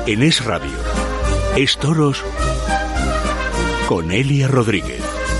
En Es Radio, Es Toros con Elia Rodríguez.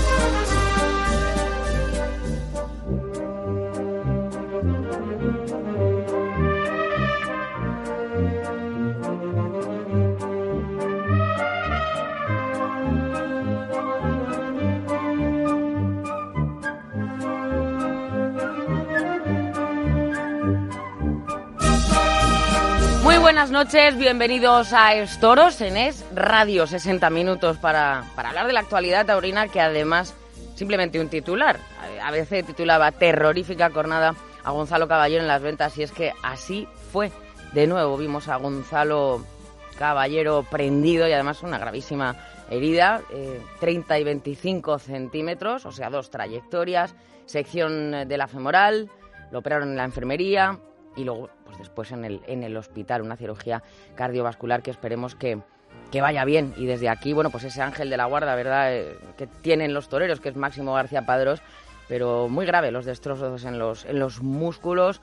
Buenas noches, bienvenidos a Es Toros en Es Radio, 60 minutos para hablar de la actualidad taurina, que además simplemente un titular. A veces titulaba terrorífica cornada a Gonzalo Caballero en las ventas, y es que así fue. De nuevo vimos a Gonzalo Caballero prendido y además una gravísima herida, 30 y 25 centímetros, o sea, 2 trayectorias, sección de la femoral, lo operaron en la enfermería y luego pues después en el hospital, una cirugía cardiovascular que esperemos que vaya bien. Y desde aquí, bueno, pues ese ángel de la guarda, ¿verdad?, que tienen los toreros, que es Máximo García Padrós, pero muy grave los destrozos en los músculos,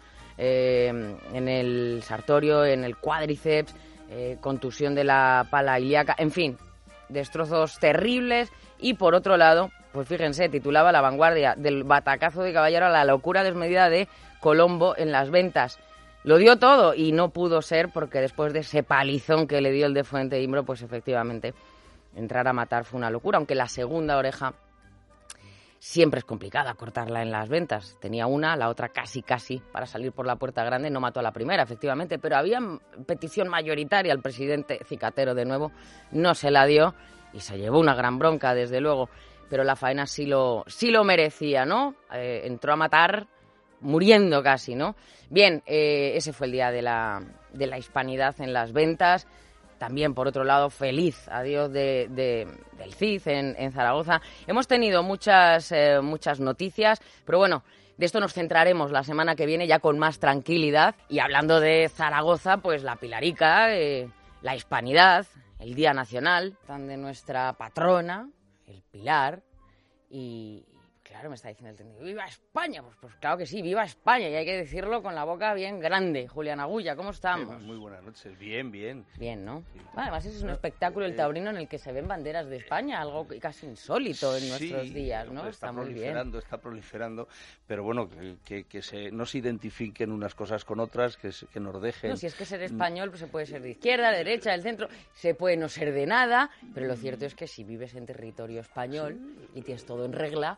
en el sartorio, en el cuádriceps, contusión de la pala ilíaca, en fin, destrozos terribles. Y por otro lado, pues fíjense, titulaba La Vanguardia: del batacazo de Caballero a la locura desmedida de Colombo en las ventas. Lo dio todo y no pudo ser, porque después de ese palizón que le dio el de Fuente Imbro, pues efectivamente entrar a matar fue una locura, aunque la segunda oreja siempre es complicada cortarla en las ventas. Tenía una, la otra casi para salir por la puerta grande, no mató a la primera, efectivamente, pero había petición mayoritaria al presidente cicatero de nuevo, no se la dio y se llevó una gran bronca, desde luego, pero la faena sí lo merecía, ¿no? Entró a matar muriendo casi, ¿no? Bien, ese fue el día de la hispanidad en las ventas. También, por otro lado, feliz adiós del CID en Zaragoza. Hemos tenido muchas noticias, pero bueno, de esto nos centraremos la semana que viene ya con más tranquilidad. Y hablando de Zaragoza, pues la Pilarica, la hispanidad, el Día Nacional, tan de nuestra patrona, el Pilar, y claro, me está diciendo el técnico, ¡viva España! Pues claro que sí, ¡viva España! Y hay que decirlo con la boca bien grande. Julián Agulla, ¿cómo estamos? Muy buenas noches, bien. Bien, ¿no? Sí. Bueno, además es un espectáculo el taurino en el que se ven banderas de España, algo casi insólito en nuestros días, ¿no? Está muy bien. Está proliferando, pero bueno, que no se identifiquen unas cosas con otras, que nos dejen... No, si es que ser español pues se puede ser de izquierda, de derecha, del centro, se puede no ser de nada, pero lo cierto es que si vives en territorio español y tienes todo en regla...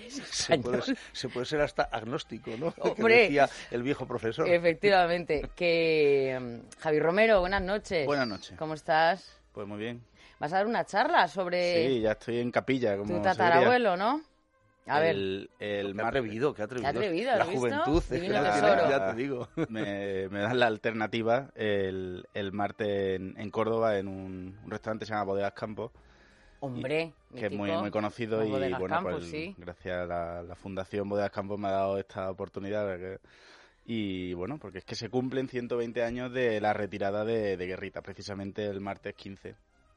Se puede ser hasta agnóstico, ¿no? Hombre, que decía el viejo profesor. Efectivamente. Javi Romero, buenas noches. Buenas noches. ¿Cómo estás? Pues muy bien. ¿Vas a dar una charla sobre...? Sí, ya estoy en capilla, como tu tatarabuelo, ¿no? A ver. Qué atrevido. Qué atrevido, la ¿has visto? juventud, ya te digo. Me dan la alternativa el martes en Córdoba, en un restaurante que se llama Bodegas Campos. Hombre, que es muy conocido, y bueno, Campos, pues sí. Gracias a la Fundación Bodegas Campos me ha dado esta oportunidad. Y bueno, porque es que se cumplen 120 años de la retirada de Guerrita, precisamente el martes 15.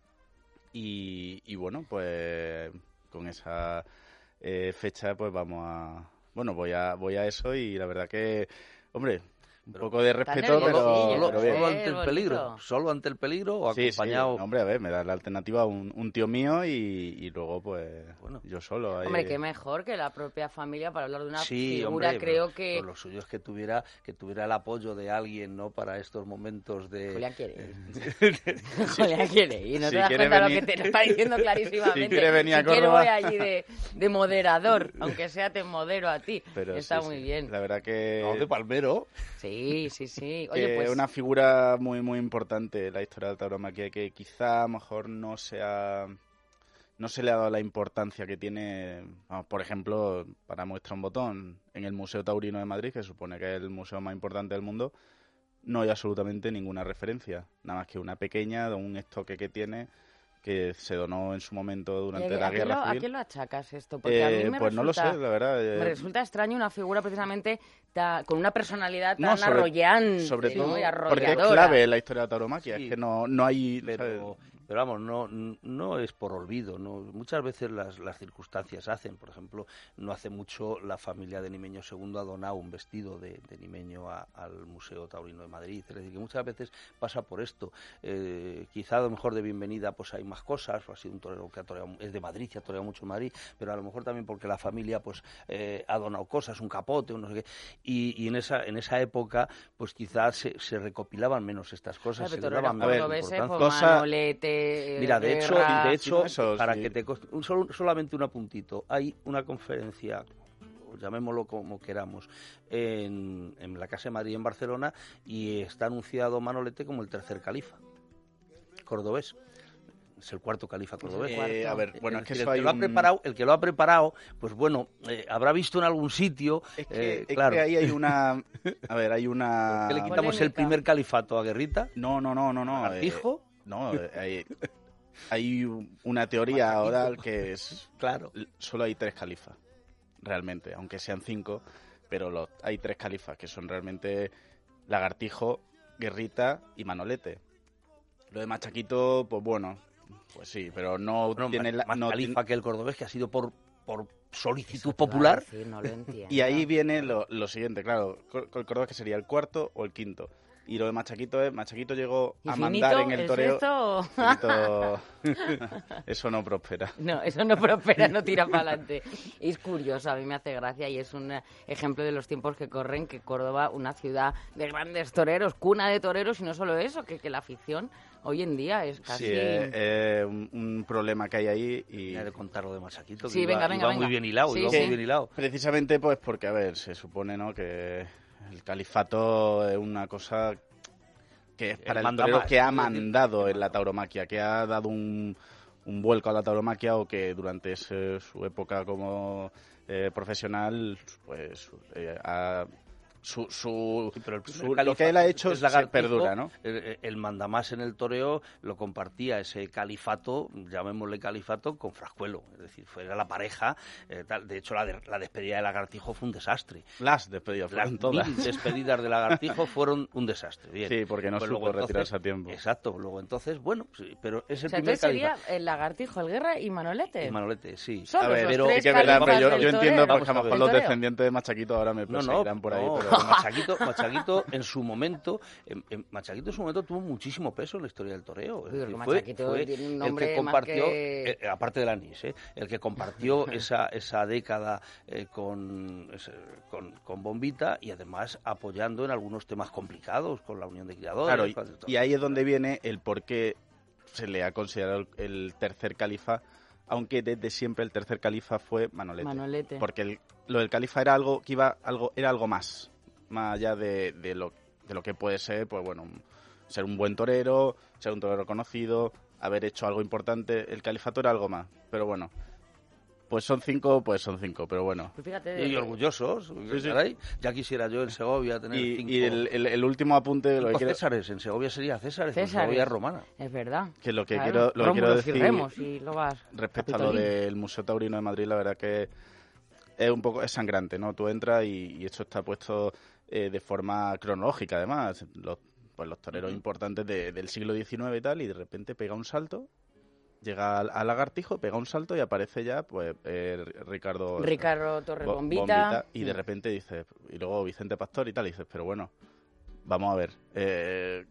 Y bueno, pues con esa fecha pues vamos a... Bueno, voy a eso, y la verdad que, hombre... Un poco de respeto, pero bien. ¿Solo ante el peligro o acompañado? Sí. Hombre, a ver, me da la alternativa un tío mío y luego, pues, bueno, yo solo. Hombre, qué mejor que la propia familia para hablar de una figura, hombre, creo que... Pero lo suyo es que tuviera el apoyo de alguien, ¿no?, para estos momentos de... Julián quiere ir. No te das cuenta lo que te está diciendo clarísimamente. Si quiere venir a Córdoba, Córdoba... voy allí de moderador, aunque sea te modero a ti. Pero está muy bien. La verdad que... No, de palmero. Sí. Oye, pues... Es una figura muy importante en la historia del tauromaquia, que quizá a lo mejor no se le ha dado la importancia que tiene, por ejemplo, para muestra un botón, en el Museo Taurino de Madrid, que se supone que es el museo más importante del mundo, no hay absolutamente ninguna referencia, nada más que una pequeña de un estoque que tiene, que se donó en su momento durante la Guerra Civil. ¿A qué lo achacas esto? Porque a mí pues no lo sé, la verdad. Me resulta extraño una figura precisamente con una personalidad tan arrollante, sobre todo muy arrolladora. porque es clave en la historia de la tauromaquia, Sí, es que no hay... pero vamos, no es por olvido, ¿no? Muchas veces las circunstancias hacen. Por ejemplo, no hace mucho la familia de Nimeño II ha donado un vestido de Nimeño al Museo Taurino de Madrid. Es decir, que muchas veces pasa por esto. Quizá a lo mejor de bienvenida pues hay más cosas, o ha sido un torero que es de Madrid, que ha toreado mucho en Madrid, pero a lo mejor también porque la familia pues ha donado cosas, un capote, un no sé qué, y en esa época pues quizás se recopilaban menos estas cosas, se daban más importancia. Manolete, Mira, de hecho, eso, para sí. que te solamente un apuntito, hay una conferencia, llamémoslo como queramos, en la Casa de Madrid en Barcelona, y está anunciado Manolete como el tercer califa cordobés. Es el cuarto califa cordobés. A ver, bueno, es que eso el que lo ha preparado, pues bueno, habrá visto en algún sitio. Es que claro. ahí hay una... A ver, hay una... Que le quitamos el primer califato a Guerrita. No. ¿Artijo? No, hay una teoría oral que es... Claro. Solo hay 3 califas, realmente, aunque sean 5, pero hay 3 califas, que son realmente Lagartijo, Guerrita y Manolete. Lo de Machaquito, pues bueno, pues sí, pero no tiene... Más no califa que el cordobés, que ha sido por solicitud popular. Decir, no lo entiendo. Y ahí viene lo siguiente, claro, el cordobés que sería el cuarto o el quinto. Y lo de Machaquito llegó a mandar en el toreo. Eso no prospera. No, eso no prospera, no tira para adelante. Es curioso, a mí me hace gracia y es un ejemplo de los tiempos que corren, que Córdoba, una ciudad de grandes toreros, cuna de toreros, y no solo eso, que la afición hoy en día es casi... Sí, un problema que hay ahí y... Hay de contar lo de Machaquito, que sí, iba muy bien hilado, sí, muy bien hilado. Precisamente pues porque, a ver, se supone, ¿no?, que el califato es una cosa que es para el torero que ha mandado en la tauromaquia, que ha dado un vuelco a la tauromaquia, o que durante su época como profesional pues ha... lo que él ha hecho se perdura, ¿no? El mandamás en el toreo lo compartía ese califato, llamémosle califato, con Frascuelo. Es decir, era la pareja. Tal. De hecho, la despedida de Lagartijo fue un desastre. Las despedidas fueron todas. Las despedidas de Lagartijo fueron un desastre. Bien. Sí, porque no supo retirarse a tiempo. Exacto. Luego entonces, bueno, sí, pero es el entonces primer sería califa. el Lagartijo, el Guerra y Manolete. Y Manolete, sí. Son a ver, los pero tres es que es verdad, pero yo califas entiendo, del porque a lo toreo. mejor los descendientes de Machaquito ahora me perseguirán por ahí, pero... Machaquito en su momento, Machaquito en su momento tuvo muchísimo peso en la historia del toreo. Es decir, fue tiene un nombre el que compartió, más que... aparte del anís, el que compartió esa década con Bombita, y además apoyando en algunos temas complicados con la Unión de Criadores. Claro, y ahí es donde viene el por qué se le ha considerado el tercer califa, aunque desde siempre el tercer califa fue Manolete. Porque lo del califa era algo que era algo más allá de lo que puede ser, pues bueno, ser un buen torero, ser un torero conocido, haber hecho algo importante. El califato era algo más, pero bueno, pues son 5, pero bueno. Pues fíjate, y orgullosos, sí. Ya quisiera yo en Segovia tener 5. Y el último apunte... Lo que Césares, en Segovia sería Césares, en Segovia romana. Es verdad. Que lo que claro, quiero decir y lo vas respecto a lo del Museo Taurino de Madrid, la verdad que es sangrante, ¿no? Tú entras y esto está puesto de forma cronológica, además. Los toreros importantes del siglo XIX y tal, y de repente pega un salto, llega al Lagartijo, pega un salto y aparece ya pues Ricardo Torres Bombita, y de repente dices, y luego Vicente Pastor y tal, y dices, pero bueno, vamos a ver,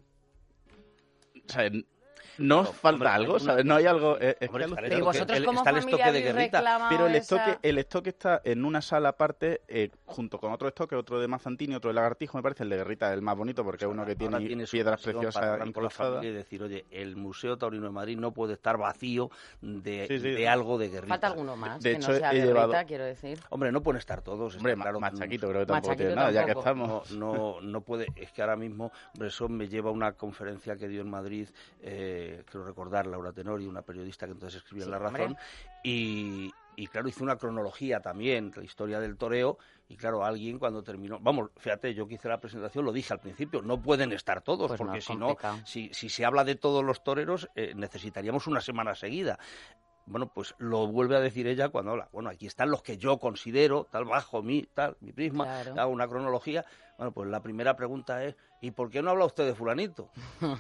o sea, ¿no falta algo? ¿Sabes? ¿No hay algo? Y vosotros como familia habéis reclamado pero el estoque está en una sala aparte, junto con otro estoque, otro de Mazantini, otro de Lagartijo, me parece. El de Guerrita es el más bonito, porque es uno que tiene piedras preciosas incrustadas. Y decir, oye, el Museo Taurino de Madrid no puede estar vacío de algo de Guerrita. Falta alguno más, de que hecho, no sea Guerrita, quiero decir. Hombre, no pueden estar todos. Hombre, claro, Machaquito creo que tampoco tiene nada, ya que estamos. No puede, es que ahora mismo, eso me lleva a una conferencia que dio en Madrid, creo recordar, Laura Tenori, una periodista que entonces escribía en La Razón, y claro, hizo una cronología también de la historia del toreo, y claro, alguien cuando terminó, vamos, fíjate, yo que hice la presentación lo dije al principio, no pueden estar todos, pues porque no, si se habla de todos los toreros, necesitaríamos una semana seguida. Bueno, pues lo vuelve a decir ella cuando habla. Bueno, aquí están los que yo considero, tal, bajo mi prisma, hago una cronología. Bueno, pues la primera pregunta es, ¿y por qué no habla usted de fulanito?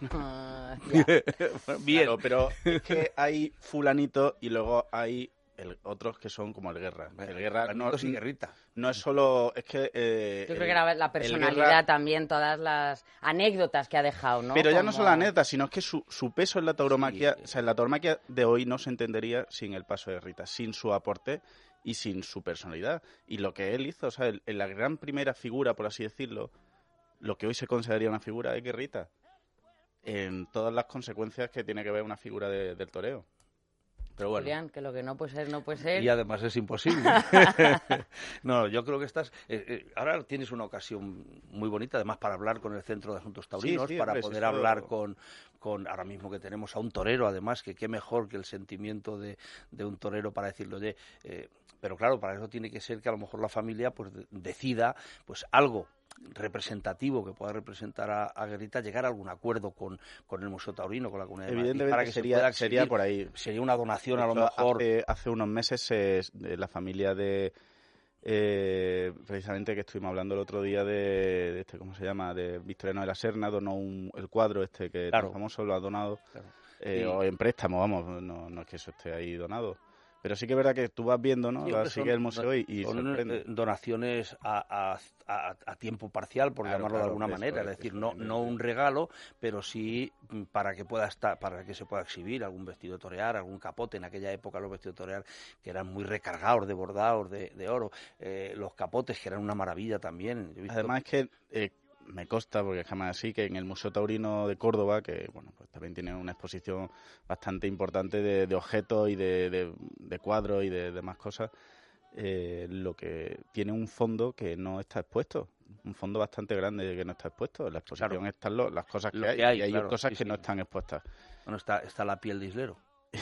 Bien. Claro, pero es que hay fulanito y luego hay otros que son como el Guerra. El Guerra no es Guerrita. No es solo... Es que... yo creo que era la personalidad Guerra, también, todas las anécdotas que ha dejado, ¿no? Pero ya no solo anécdotas, sino es que su peso en la tauromaquia... Sí. O sea, en la tauromaquia de hoy no se entendería sin el paso de Guerrita, sin su aporte y sin su personalidad. Y lo que él hizo, o sea, en la gran primera figura, por así decirlo, lo que hoy se consideraría una figura es Guerrita. En todas las consecuencias que tiene que ver una figura del toreo. Pero bueno. Julián, que lo que no puede ser, no puede ser. Y además es imposible. No, yo creo que estás... ahora tienes una ocasión muy bonita, además, para hablar con el Centro de Asuntos Taurinos, para poder hablar con... Ahora mismo que tenemos a un torero, además, que qué mejor que el sentimiento de un torero para decirle, oye... pero claro, para eso tiene que ser que a lo mejor la familia pues decida pues algo representativo que pueda representar a Guerrita, llegar a algún acuerdo con el Museo Taurino, con la Comunidad de Madrid. Evidentemente para que sería por ahí. Sería una donación a lo mejor. Hace unos meses la familia de precisamente que estuvimos hablando el otro día de este, ¿cómo se llama? De Victoriano de la Serna, donó el cuadro que tan famoso, lo ha donado, o en préstamo, vamos, no es que eso esté ahí donado. Pero sí que es verdad que tú vas viendo, ¿no? Sigue el museo y son donaciones a tiempo parcial, por llamarlo de alguna manera. Es decir, no un regalo, pero sí para que se pueda exhibir algún vestido de torear, algún capote. En aquella época los vestidos de torear que eran muy recargados de bordados de oro. Los capotes que eran una maravilla también. Además es que... me consta, porque jamás así, que en el Museo Taurino de Córdoba, que bueno, pues también tiene una exposición bastante importante de objetos y de cuadros y de demás cosas, lo que tiene un fondo que no está expuesto, un fondo bastante grande que no está expuesto. En la exposición están las cosas que hay, y hay cosas que no están expuestas. Bueno, está la piel de Islero.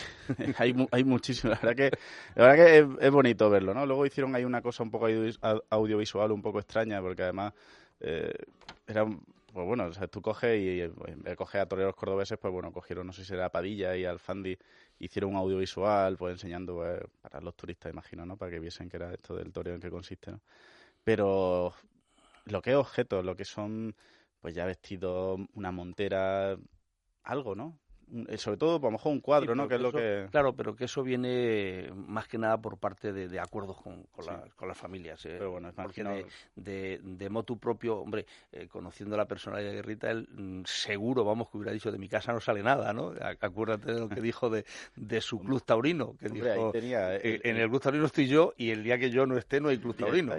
hay muchísimo, la verdad que es bonito verlo, ¿no? Luego hicieron ahí una cosa un poco audiovisual un poco extraña, porque además era, pues bueno, o sea, tú coges y en vez de coger a toreros cordobeses, pues bueno, cogieron, no sé si era a Padilla y al Fandi, hicieron un audiovisual, pues enseñando, pues, para los turistas, imagino, ¿no? Para que viesen que era esto del toreo, en qué consiste, ¿no? Pero lo que es objetos, lo que son, pues ya vestidos, una montera, algo, ¿no? Sobre todo, a lo mejor un cuadro, sí, ¿no? Que es lo que... Claro, pero que eso viene más que nada por parte de acuerdos con las familias. Pero bueno, porque de motu propio, hombre, conociendo la personalidad de Guerrita, él seguro, vamos, que hubiera dicho, de mi casa no sale nada, ¿no? Acuérdate de lo que dijo de su club taurino, que hombre, dijo, en el club taurino estoy yo y el día que yo no esté no hay club taurino. Y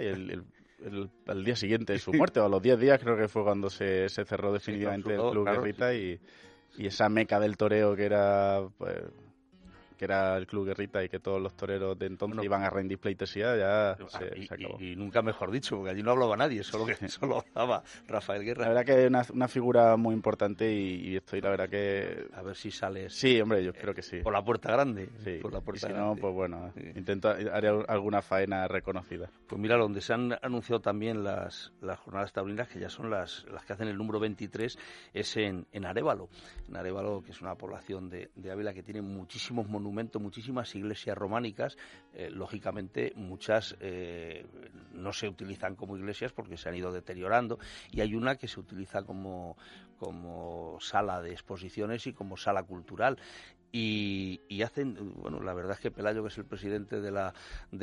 al día siguiente de su muerte, o a los 10 días creo que fue cuando se cerró definitivamente el club Guerrita, y esa meca del toreo que era, pues, que era el Club Guerrita y que todos los toreros de entonces iban a rendir pleitesía, ya se acabó. Y nunca mejor dicho, porque allí no hablaba nadie, solo hablaba Rafael Guerra. La verdad que es una figura muy importante y estoy, la verdad que... A ver si sales... Sí, hombre, yo espero que sí. Por la puerta grande. Sí, por la puerta y si grande. no, pues bueno, haré alguna faena reconocida. Pues mira, donde se han anunciado también las jornadas taurinas, que ya son las que hacen el número 23, es en Arévalo. En Arévalo, que es una población de Ávila que tiene muchísimos monumentos, muchísimas iglesias románicas. Lógicamente, muchas no se utilizan como iglesias porque se han ido deteriorando, y hay una que se utiliza como sala de exposiciones y como sala cultural. Y hacen, bueno, la verdad es que Pelayo, que es el presidente de la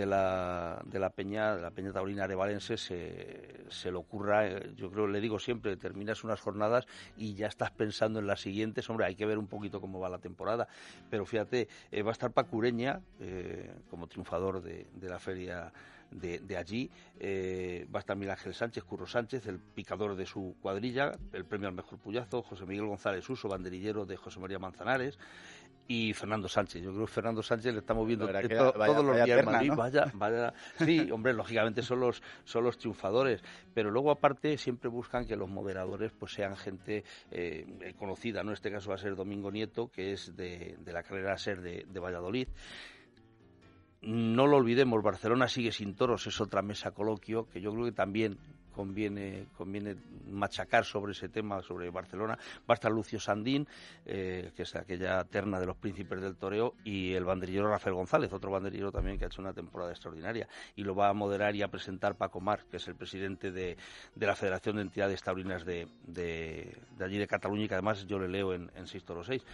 Peña Taurina Arevalense, se le ocurra, yo creo, le digo siempre, terminas unas jornadas y ya estás pensando en las siguientes. Hombre, hay que ver un poquito cómo va la temporada, pero fíjate, va a estar Paco Ureña como triunfador de la feria de allí, va a estar Miguel Ángel Sánchez, Curro Sánchez, el picador de su cuadrilla, el premio al mejor puyazo, José Miguel González Uso, banderillero de José María Manzanares, y Fernando Sánchez. Yo creo que Fernando Sánchez le estamos viendo todos los días en Madrid, ¿no? Vaya, sí, hombre, lógicamente son los triunfadores, pero luego aparte siempre buscan que los moderadores pues sean gente conocida, ¿no? En este caso va a ser Domingo Nieto, que es de la carrera SER de Valladolid. No lo olvidemos, Barcelona sigue sin toros, es otra mesa coloquio que yo creo que también conviene machacar sobre ese tema, sobre Barcelona. Va a estar Lucio Sandín, que es aquella terna de los príncipes del toreo, y el banderillero Rafael González, otro banderillero también que ha hecho una temporada extraordinaria, y lo va a moderar y a presentar Paco Mar, que es el presidente de la Federación de Entidades Taurinas de allí de Cataluña, y que además yo le leo en 6 Toros 6.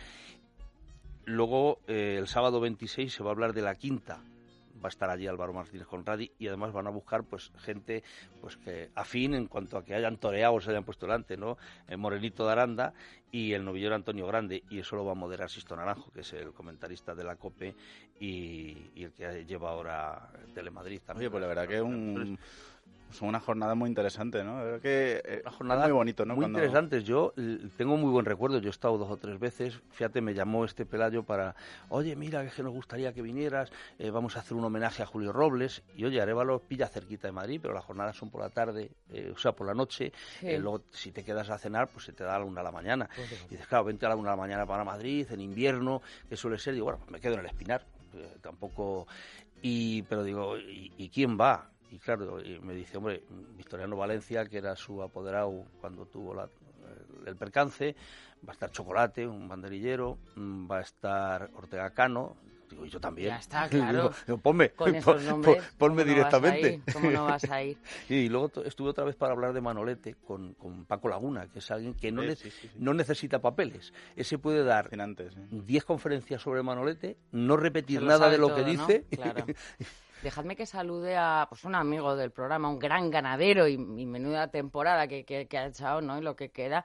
Luego, el sábado 26 se va a hablar de la quinta. Va a estar allí Álvaro Martínez Conradi, y además van a buscar pues gente pues que afín en cuanto a que hayan toreado o se hayan puesto delante, ¿no? El Morenito de Aranda y el novillero Antonio Grande, y eso lo va a moderar Sisto Naranjo, que es el comentarista de la COPE y el que lleva ahora Telemadrid también. Oye, pues la verdad que son unas jornadas muy interesantes, ¿no? Creo que una jornada muy bonito, ¿no? Muy interesantes. Yo tengo muy buen recuerdo. Yo he estado 2 o 3 veces. Fíjate, me llamó Pelayo para, oye, mira, que nos gustaría que vinieras, vamos a hacer un homenaje a Julio Robles. Y oye, Arévalo pilla cerquita de Madrid, pero las jornadas son por la tarde, o sea, por la noche. Sí. Luego, si te quedas a cenar, pues se te da a la 1 de la mañana. Y dices, claro, vente a la 1 de la mañana para Madrid, en invierno, que suele ser. Digo, bueno, pues me quedo en el Espinar. Tampoco... Pero digo, ¿y quién va? Y claro, me dice, hombre, Victoriano Valencia, que era su apoderado cuando tuvo el percance, va a estar Chocolate, un banderillero, va a estar Ortega Cano, digo, y yo también. Ya está, claro. Digo, ponme directamente. ¿Cómo no vas a ir? Y luego estuve otra vez para hablar de Manolete con Paco Laguna, que es alguien que no necesita papeles. Ese puede dar 10 conferencias sobre Manolete, no repetir nada de lo todo, que dice. ¿No? Claro. Dejadme que salude a un amigo del programa, un gran ganadero y menuda temporada que ha echado, ¿no? Y lo que queda.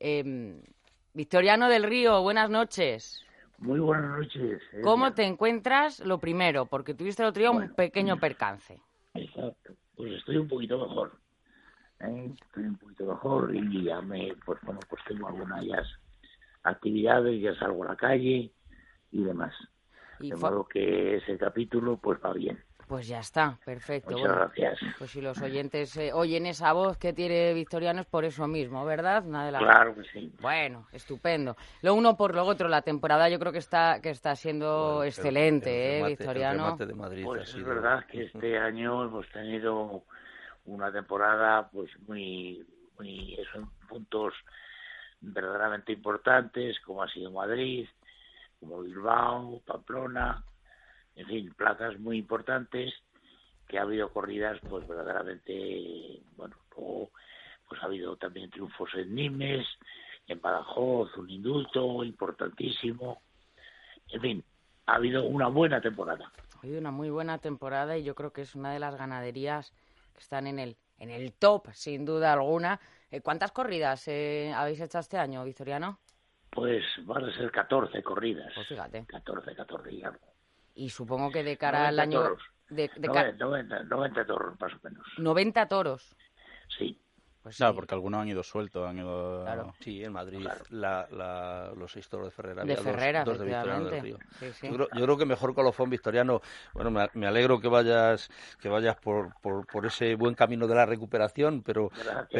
Victoriano del Río, buenas noches. Muy buenas noches. ¿Cómo te encuentras? Lo primero, porque tuviste el otro día un pequeño percance. Exacto. Pues estoy un poquito mejor. Estoy un poquito mejor y ya pues tengo algunas actividades, ya salgo a la calle y demás. De modo que ese capítulo pues va bien. Pues ya está, perfecto. Muchas gracias. Pues si los oyentes oyen esa voz que tiene Victoriano es por eso mismo, ¿verdad? Claro que sí. Bueno, estupendo. Lo uno por lo otro, la temporada yo creo que está siendo excelente, Victoriano. El remate de Madrid pues es verdad que este año hemos tenido una temporada pues muy son puntos verdaderamente importantes, como ha sido Madrid, como Bilbao, Pamplona, en fin, plazas muy importantes, que ha habido corridas pues verdaderamente, luego pues ha habido también triunfos en Nimes, en Badajoz, un indulto importantísimo, en fin, ha habido una buena temporada. Ha habido una muy buena temporada y yo creo que es una de las ganaderías que están en el top, sin duda alguna. ¿Cuántas corridas habéis hecho este año, Victoriano? Pues van a ser 14 corridas. Pues fíjate. 14 y algo. Y supongo que de cara al año... Toros. 90 toros, más o menos. 90 toros. Sí. Pues claro, porque algunos han ido sueltos, Claro. Sí, en Madrid, claro. Los 6 toros de Ferrera. De Ferrera, dos de Victoriano del Río. Sí. Yo creo que mejor colofón, Victoriano. Bueno, me alegro que vayas por ese buen camino de la recuperación, pero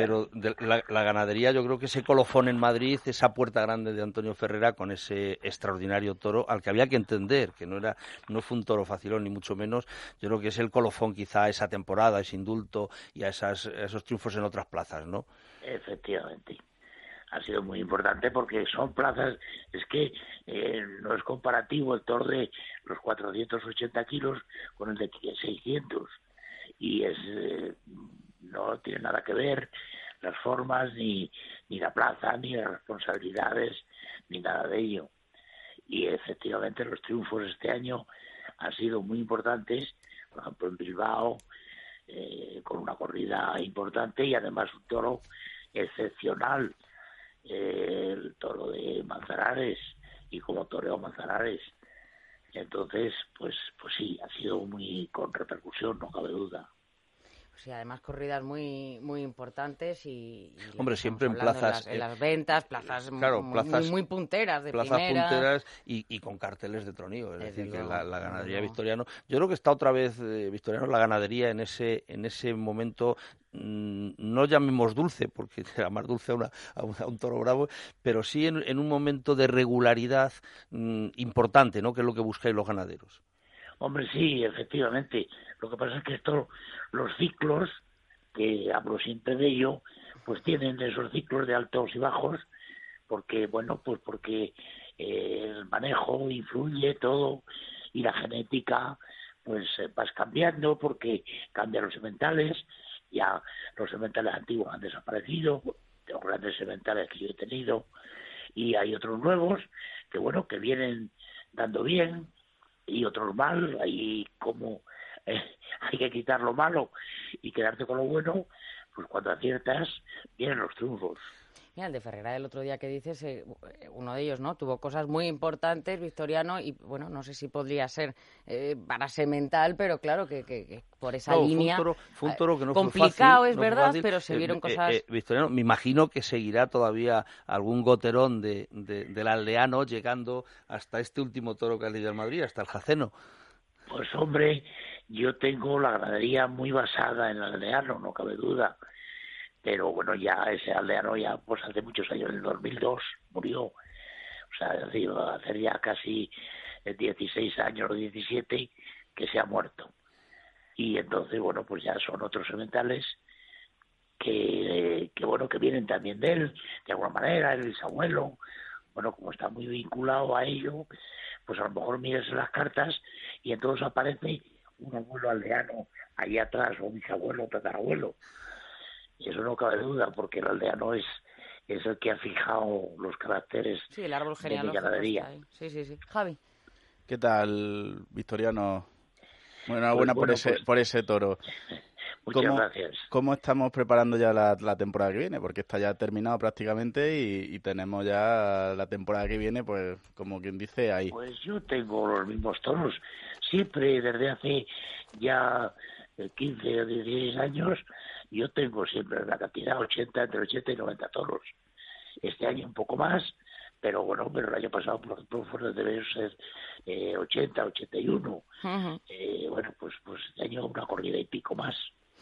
la ganadería, yo creo que ese colofón en Madrid, esa puerta grande de Antonio Ferrera con ese extraordinario toro, al que había que entender que no fue un toro facilón, ni mucho menos. Yo creo que es el colofón quizá a esa temporada, a ese indulto y a esos triunfos en otras plazas, ¿no? Efectivamente. Ha sido muy importante porque son plazas, es que no es comparativo el toro de los 480 kilos con el de 600 y no tiene nada que ver las formas ni la plaza ni las responsabilidades ni nada de ello. Y efectivamente los triunfos este año han sido muy importantes, por ejemplo en Bilbao, con una corrida importante y además un toro excepcional, el toro de Manzanares, y como toreó Manzanares. Entonces, pues sí, ha sido muy con repercusión, no cabe duda. Sí, además corridas muy muy importantes y hombre, siempre en plazas en las ventas, plazas muy punteras de plazas primera. punteras y con carteles de tronío, es decir, que la ganadería Victoriano, yo creo que está otra vez Victoriano la ganadería en ese momento, no llamemos dulce, porque era más dulce a un toro bravo, pero sí en un momento de regularidad importante, ¿no? Que es lo que buscáis los ganaderos. Hombre, sí, efectivamente. Lo que pasa es que los ciclos que hablo siempre de ello, pues tienen esos ciclos de altos y bajos, porque, bueno, pues porque el manejo influye todo y la genética pues vas cambiando porque cambian los sementales, ya los sementales antiguos han desaparecido, los grandes sementales que yo he tenido, y hay otros nuevos que, bueno, que vienen dando bien y otros mal, ahí como hay que quitar lo malo y quedarte con lo bueno, pues cuando aciertas vienen los triunfos. Mira, el de Ferrera del otro día que dices, uno de ellos, ¿no? Tuvo cosas muy importantes, Victoriano, y bueno, no sé si podría ser para semental, pero claro que por esa línea... Fue un toro que no complicado, fue fácil, es no fue verdad, fácil. pero se vieron cosas... Victoriano, me imagino que seguirá todavía algún goterón del aldeano llegando hasta este último toro que ha tenido el Madrid, hasta el Jaceno. Pues hombre, yo tengo la ganadería muy basada en el aldeano, no cabe duda. Pero bueno, ya ese aldeano ya pues hace muchos años, en el 2002 murió. O sea, hace ya casi 16 años o 17 que se ha muerto. Y entonces, bueno, pues ya son otros sementales que bueno, que vienen también de él, de alguna manera, el bisabuelo. Bueno, como está muy vinculado a ello, pues a lo mejor miras en las cartas y entonces aparece un abuelo aldeano ahí atrás, o un bisabuelo o tatarabuelo. Y eso no cabe duda, porque el aldeano es el que ha fijado los caracteres el árbol de mi ganadería. Sí. Javi. ¿Qué tal, Victoriano? Bueno, enhorabuena por ese toro. Muchas gracias. ¿Cómo estamos preparando ya la temporada que viene? Porque está ya terminado prácticamente y tenemos ya la temporada que viene, pues como quien dice, ahí. Pues yo tengo los mismos toros. Siempre, desde hace ya 15 o 16 años, yo tengo siempre la cantidad entre 80 y 90 toros. Este año un poco más, pero bueno, el año pasado, por ejemplo, debe ser 80, 81. Uh-huh. Bueno, pues este año una corrida y pico más.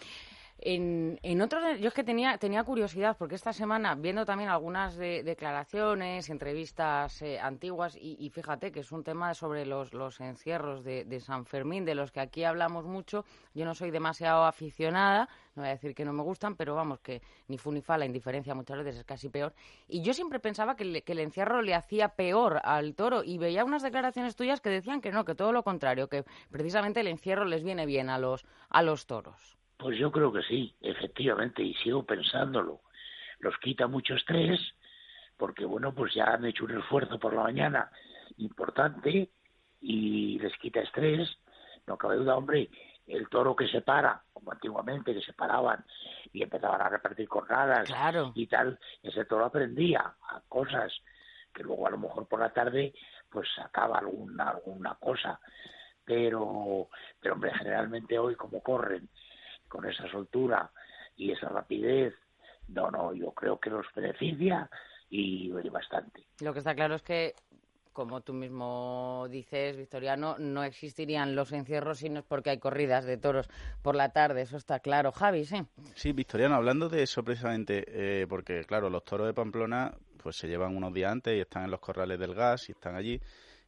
En otros, yo es que tenía curiosidad, porque esta semana, viendo también algunas declaraciones, entrevistas antiguas, y fíjate que es un tema sobre los encierros de San Fermín, de los que aquí hablamos mucho. Yo no soy demasiado aficionada, no voy a decir que no me gustan, pero vamos, que ni fu ni fa, la indiferencia muchas veces es casi peor. Y yo siempre pensaba que el encierro le hacía peor al toro, y veía unas declaraciones tuyas que decían que no, que todo lo contrario, que precisamente el encierro les viene bien a los toros. Pues yo creo que sí, efectivamente, y sigo pensándolo. Los quita mucho estrés, porque bueno, pues ya han hecho un esfuerzo por la mañana importante y les quita estrés. No cabe duda, hombre, el toro que se para, como antiguamente, que se paraban y empezaban a repartir cornadas, claro, y tal, ese toro aprendía a cosas que luego a lo mejor por la tarde pues sacaba alguna cosa. Pero hombre, generalmente hoy como corren con esa soltura y esa rapidez, no, yo creo que los beneficia y bastante. Lo que está claro es que, como tú mismo dices, Victoriano, no existirían los encierros si no es porque hay corridas de toros por la tarde, eso está claro. Javi, sí. Sí, Victoriano, hablando de eso precisamente, porque claro, los toros de Pamplona pues se llevan unos días antes y están en los corrales del gas y están allí.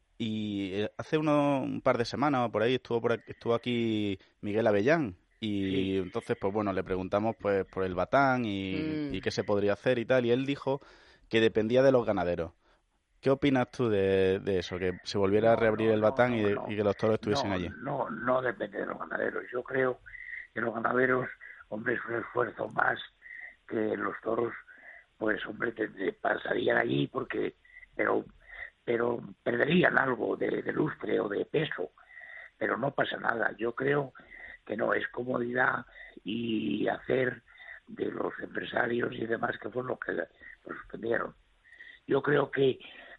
Y hace un par de semanas por ahí estuvo aquí Miguel Avellán. Y entonces, pues bueno, le preguntamos pues por el batán y qué se podría hacer y tal, y él dijo que dependía de los ganaderos. ¿Qué opinas tú de eso, que se volviera a reabrir el batán y que los toros estuviesen allí? No depende de los ganaderos. Yo creo que los ganaderos, hombre, es un esfuerzo más que los toros, pues hombre, pasarían allí pero perderían algo de lustre o de peso, pero no pasa nada. Yo creo que no, es comodidad y hacer de los empresarios y demás que fue lo que lo suspendieron. Yo creo que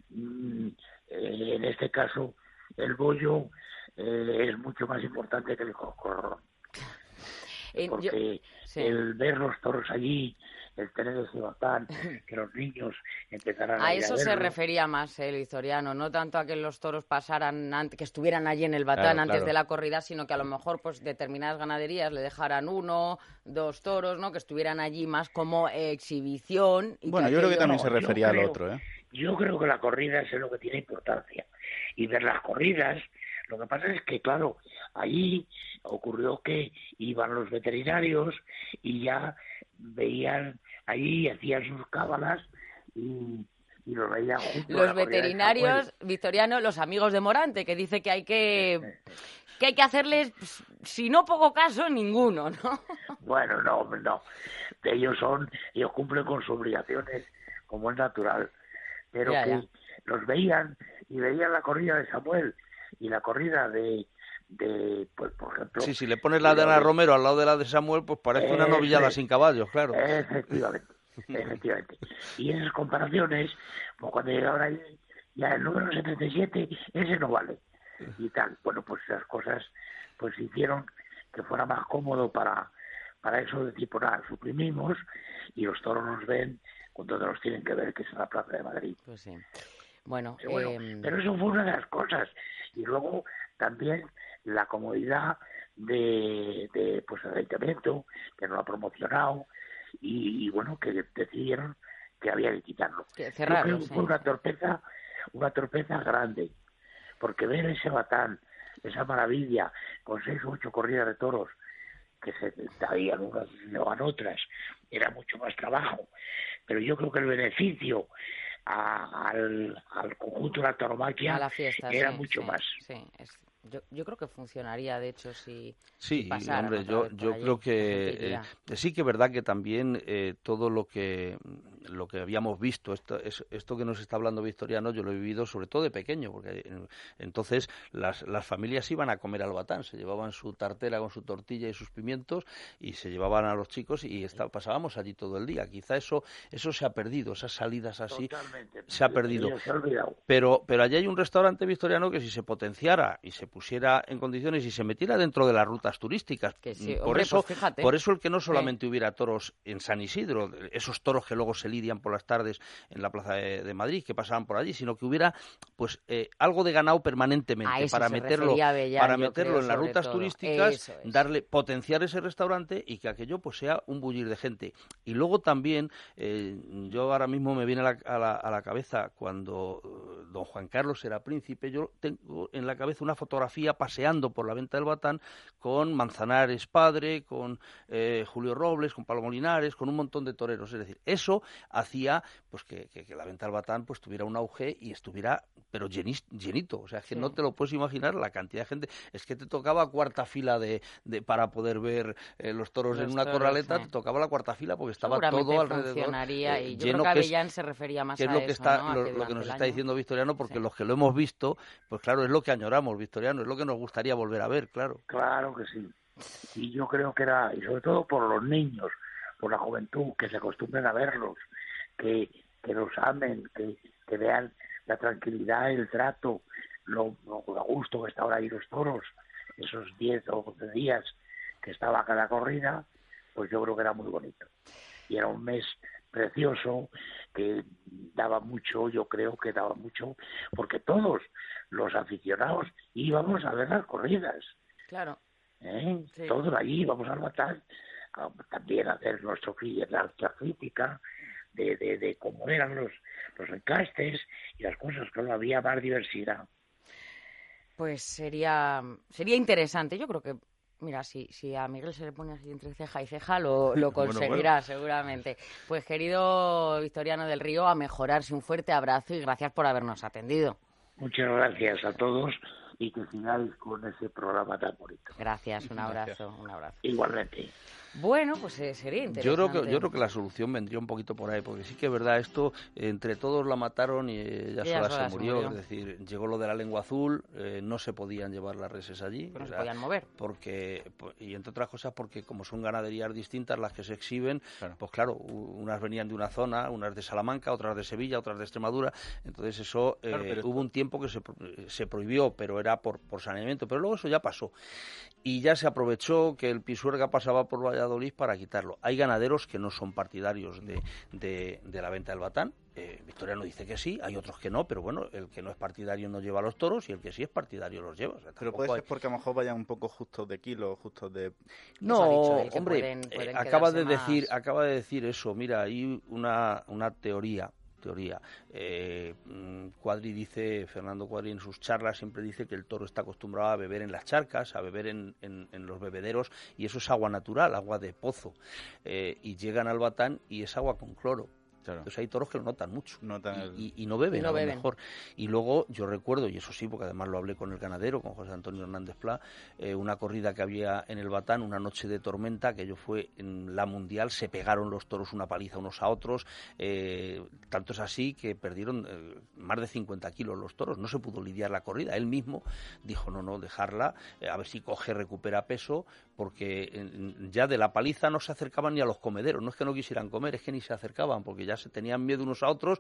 en este caso el bollo es mucho más importante que el coscorrón, porque el ver los toros allí, el tener ese batán, que los niños empezaran a ir eso a verlo. Se refería más el Victoriano, no tanto a que los toros pasaran que estuvieran allí en el batán antes de la corrida, sino que a lo mejor pues determinadas ganaderías le dejaran 1, 2 toros, ¿no? Que estuvieran allí más como exhibición. Y bueno, yo creo que también se refería al otro, Yo creo que la corrida es lo que tiene importancia, y ver las corridas. Lo que pasa es que, claro, allí ocurrió que iban los veterinarios y ya veían allí, hacían sus cábalas y los veían juntos. Los veterinarios, Victoriano, los amigos de Morante, que dice que hay que hacerles, si no poco caso, ninguno, ¿no? Bueno, no. Ellos cumplen con sus obligaciones como es natural, pero ya. Los veían y veían la corrida de Samuel y la corrida de pues por ejemplo... Sí, si le pones la de Ana Romero al lado de la de Samuel, pues parece una novillada sin caballos, claro. Efectivamente. Y en esas comparaciones, pues cuando llegaban ahí, ya el número 77, ese no vale. Y tal, bueno, pues esas cosas pues hicieron que fuera más cómodo para eso decir, pues nada, suprimimos y los toros nos ven cuando los tienen que ver, que es en la Plaza de Madrid. Pues sí. Bueno, pero eso fue una de las cosas. Y luego también la comodidad de pues el ayuntamiento, que no lo ha promocionado, y bueno, que decidieron que había que quitarlo. Cerrarlo, yo creo que fue una torpeza grande, porque ver ese Batán, esa maravilla, con 6 o 8 corridas de toros, que se traían unas y se llevaban otras, era mucho más trabajo, pero yo creo que el beneficio al conjunto de la tauromaquia a la fiesta, era mucho más. Sí, yo creo que funcionaría, de hecho, si pasara. Hombre, yo creo que sí que es verdad que también todo lo que habíamos visto, esto que nos está hablando Victoriano, yo lo he vivido sobre todo de pequeño, porque entonces las familias iban a comer al Batán, se llevaban su tartera con su tortilla y sus pimientos y se llevaban a los chicos y pasábamos allí todo el día. Quizá eso se ha perdido, esas salidas así. Totalmente, se ha perdido. Se ha olvidado. Pero allí hay un restaurante, Victoriano, que si se potenciara y se pusiera en condiciones y se metiera dentro de las rutas turísticas, sí, por eso el que no Sí. solamente hubiera toros en San Isidro, esos toros que luego se lidian por las tardes en la Plaza de Madrid, que pasaban por allí, sino que hubiera pues algo de ganado permanentemente para meterlo en las rutas turísticas, potenciar ese restaurante y que aquello pues sea un bullir de gente. Y luego también, yo ahora mismo me viene a la cabeza cuando don Juan Carlos era príncipe, yo tengo en la cabeza una fotografía paseando por la Venta del Batán con Manzanares padre, con Julio Robles, con Pablo Molinares, con un montón de toreros. Es decir, eso hacía pues que la Venta del Batán pues tuviera un auge y estuviera pero llenito. O sea, es que no te lo puedes imaginar la cantidad de gente. Es que te tocaba cuarta fila para poder ver los toros en una corraleta, te tocaba la cuarta fila porque estaba todo alrededor. Y yo creo que Avellán se refería más a eso, lo que nos está diciendo Victoriano, porque los que lo hemos visto, pues claro, es lo que añoramos, Victoriano, es lo que nos gustaría volver a ver, claro. Claro que sí. Y yo creo que era, y sobre todo por los niños, por la juventud, que se acostumbren a verlos, que los amen, que vean la tranquilidad, el trato, lo a gusto que estaban ahí los toros, esos 10 o 12 días que estaba cada corrida, pues yo creo que era muy bonito. Y era un mes precioso que daba mucho, yo creo que daba mucho, porque todos los aficionados íbamos a ver las corridas. Claro. Sí. Todos allí íbamos al Batán también a hacer nuestra crítica de cómo eran los encastes y las cosas, que no había más diversidad. Pues sería interesante. Yo creo que, mira, si a Miguel se le pone así entre ceja y ceja, lo conseguirá seguramente. Pues querido Victoriano del Río, a mejorarse, un fuerte abrazo y gracias por habernos atendido. Muchas gracias a todos y que sigáis con ese programa tan bonito. Gracias, un abrazo. Igualmente. Bueno, pues sería interesante. Yo creo que la solución vendría un poquito por ahí, porque sí que es verdad, esto entre todos la mataron y ella sola se murió. Es decir, llegó lo de la lengua azul, no se podían llevar las reses allí. No se podían mover. Y entre otras cosas porque como son ganaderías distintas las que se exhiben, pues claro, unas venían de una zona, unas de Salamanca, otras de Sevilla, otras de Extremadura. Entonces eso hubo un tiempo que se prohibió, pero era por saneamiento. Pero luego eso ya pasó. Y ya se aprovechó que el Pisuerga pasaba por Valladolid para quitarlo. Hay ganaderos que no son partidarios de la Venta del Batán. Victoriano dice que sí, hay otros que no, pero bueno, el que no es partidario no lleva los toros y el que sí es partidario los lleva. O sea, pero puede ser porque a lo mejor vayan un poco justos de kilo, justos de... No, hombre, pueden acaba de decir eso. Mira, hay una teoría teoría. Fernando Cuadri en sus charlas siempre dice que el toro está acostumbrado a beber en las charcas, a beber en los bebederos, y eso es agua natural, agua de pozo, y llegan al batán y es agua con cloro. Claro. Entonces hay toros que lo notan mucho y no beben, a lo mejor. Y luego yo recuerdo, y eso sí, porque además lo hablé con el ganadero, con José Antonio Hernández Pla, una corrida que había en el Batán, una noche de tormenta, que ello fue en la Mundial, se pegaron los toros una paliza unos a otros, tanto es así que perdieron más de 50 kilos los toros, no se pudo lidiar la corrida. Él mismo dijo, no, dejarla, a ver si recupera peso, porque ya de la paliza no se acercaban ni a los comederos, no es que no quisieran comer, es que ni se acercaban, porque ya se tenían miedo unos a otros,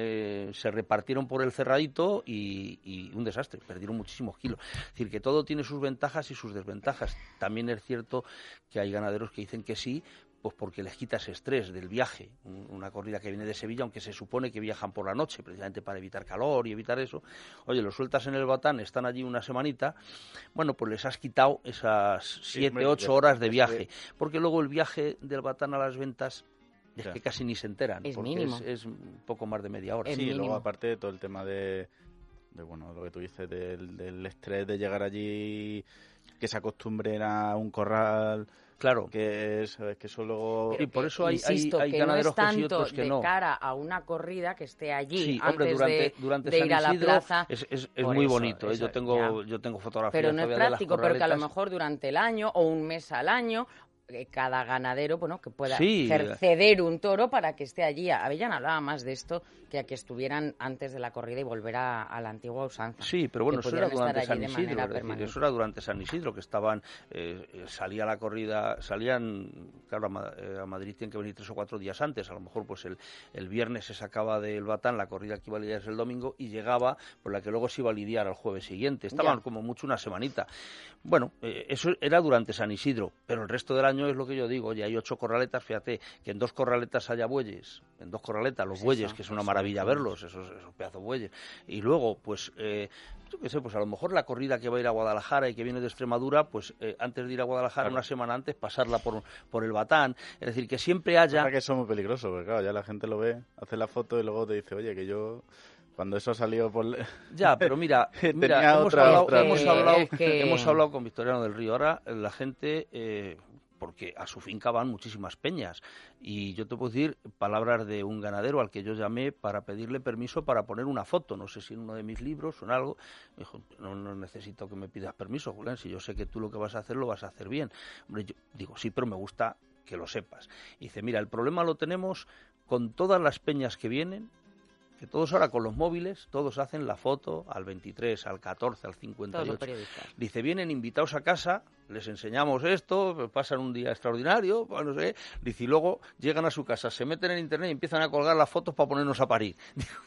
se repartieron por el cerradito y un desastre, perdieron muchísimos kilos. Es decir, que todo tiene sus ventajas y sus desventajas. También es cierto que hay ganaderos que dicen que sí, pues porque les quita ese estrés del viaje. Una corrida que viene de Sevilla, aunque se supone que viajan por la noche, precisamente para evitar calor y evitar eso. Oye, los sueltas en el Batán, están allí una semanita, bueno, pues les has quitado esas 7, 8 horas de viaje, porque luego el viaje del Batán a las ventas es que casi ni se enteran, es porque mínimo. Es un poco más de media hora. Es sí, mínimo. Luego aparte de todo el tema de bueno, lo que tú dices del estrés de llegar allí, que se acostumbren a un corral, claro, que sabes que eso luego... Y por eso hay no es ganaderos que sí, tanto otros que no. de cara a una corrida que esté allí, sí, antes hombre, durante de San ir a la Isidro plaza. Es Por muy eso, bonito. eso, yo tengo fotografías. Pero no es práctico, pero que a lo corraletas. mejor durante el año o un mes al año, cada ganadero, bueno, que pueda Sí. ceder un toro para que esté allí. Avellán hablaba más de esto que a que estuvieran antes de la corrida y volver a la antigua usanza. Sí, pero bueno, que eso era pudieran durante estar San allí de Isidro, manera es decir, permanente. eso era durante San Isidro, que estaban, salía la corrida, salían, claro, a Madrid tienen que venir 3 o 4 días antes, a lo mejor pues el viernes se sacaba del Batán, la corrida que iba a lidiar el domingo, y llegaba por la que luego se iba a lidiar al jueves siguiente, estaban como mucho una semanita. Bueno, eso era durante San Isidro, pero el resto del año es lo que yo digo, oye, hay 8 corraletas, fíjate, que en 2 corraletas haya bueyes, en 2 corraletas los bueyes, que es una maravilla verlos, esos pedazos bueyes, y luego, pues, yo qué sé, pues a lo mejor la corrida que va a ir a Guadalajara y que viene de Extremadura, pues antes de ir a Guadalajara, claro, una semana antes, pasarla por el Batán, es decir, que siempre haya... Es que eso es muy peligroso, porque claro, ya la gente lo ve, hace la foto y luego te dice, oye, que yo... Cuando eso ha salido por... Ya, pero mira hemos hablado con Victoriano del Río. Ahora la gente, porque a su finca van muchísimas peñas, y yo te puedo decir palabras de un ganadero al que yo llamé para pedirle permiso para poner una foto, no sé si en uno de mis libros o en algo. Me dijo, no necesito que me pidas permiso, Julián, si yo sé que tú lo que vas a hacer lo vas a hacer bien. Hombre, yo digo, sí, pero me gusta que lo sepas. Y dice, mira, el problema lo tenemos con todas las peñas que vienen, que todos ahora con los móviles, todos hacen la foto al 23, al 14, al 58. Dice, vienen invitados a casa, les enseñamos esto, pasan un día extraordinario, no sé, dice, y luego llegan a su casa, se meten en internet y empiezan a colgar las fotos para ponernos a parir.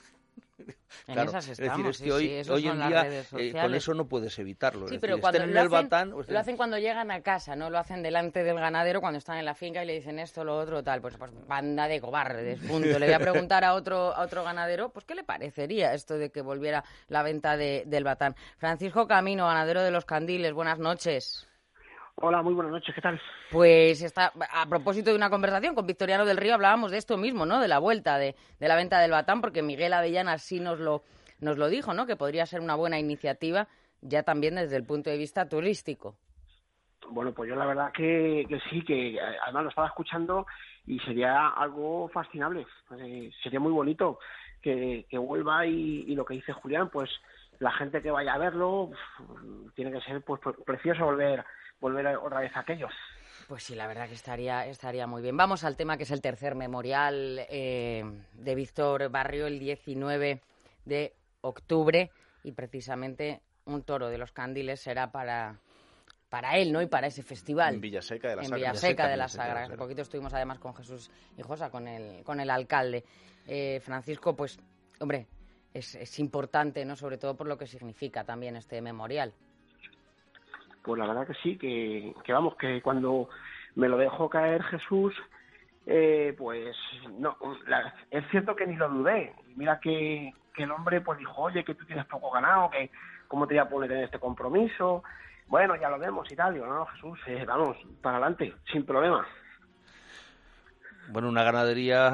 En claro, esas estamos, es decir, es que hoy en día con eso no puedes evitarlo. Sí, es pero decir, cuando estén en el Batán, lo hacen cuando llegan a casa, no lo hacen delante del ganadero cuando están en la finca y le dicen esto, lo otro, tal. Pues banda de cobardes, punto. Le voy a preguntar a otro ganadero, pues qué le parecería esto de que volviera la venta del Batán. Francisco Camino, ganadero de Los Candiles, buenas noches. Hola, muy buenas noches, ¿qué tal? Pues a propósito de una conversación con Victoriano del Río hablábamos de esto mismo, ¿no? De la vuelta de la venta del Batán, porque Miguel Avellán sí nos lo dijo, ¿no? Que podría ser una buena iniciativa ya también desde el punto de vista turístico. Bueno, pues yo la verdad que sí, que además lo estaba escuchando y sería algo fascinable, sería muy bonito que vuelva y lo que dice Julián, pues la gente que vaya a verlo, tiene que ser pues precioso volver otra vez a aquellos. Pues sí, la verdad que estaría muy bien. Vamos al tema que es el tercer memorial de Víctor Barrio, el 19 de octubre, y precisamente un toro de Los Candiles será para él, ¿no? Y para ese festival. En Villaseca de la Sagra. En Villaseca de la Sagra. Hace poquito estuvimos además con Jesús Hijosa, con el alcalde. Francisco, pues, hombre, es importante, ¿no? Sobre todo por lo que significa también este memorial. Pues la verdad que sí, que vamos, que cuando me lo dejó caer Jesús, pues no, es cierto que ni lo dudé. Mira que el hombre pues dijo, oye, que tú tienes poco ganado, que cómo te voy a poner en este compromiso. Bueno, ya lo vemos y tal. Digo, no, Jesús, vamos, para adelante, sin problema. Bueno, una ganadería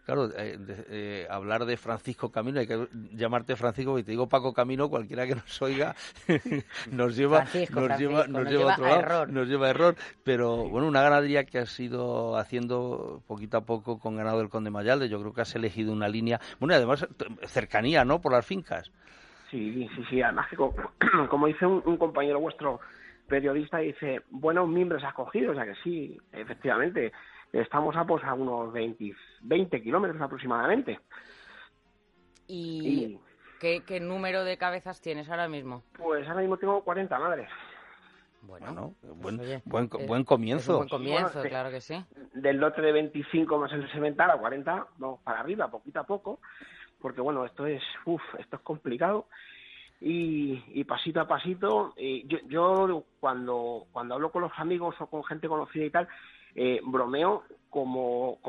claro, hablar de Francisco Camino, hay que llamarte Francisco, porque te digo Paco Camino, cualquiera que nos oiga nos lleva a otro lado, nos lleva a error. Pero bueno, una ganadería que has ido haciendo poquito a poco con ganado del Conde Mayalde. Yo creo que has elegido una línea, bueno, y además cercanía, ¿no?, por las fincas. Sí, además que como dice un compañero vuestro periodista, dice, buenos mimbres has cogido, o sea que sí, efectivamente, estamos a unos 20 kilómetros aproximadamente. ¿Y qué número de cabezas tienes ahora mismo? Pues ahora mismo tengo 40 madres. Bueno, buen comienzo. Es un buen comienzo, bueno, claro que sí. Del lote de 25 más el semental a 40, vamos para arriba, poquito a poco, porque bueno, esto es complicado. Y pasito a pasito, yo cuando hablo con los amigos o con gente conocida y tal, bromeo como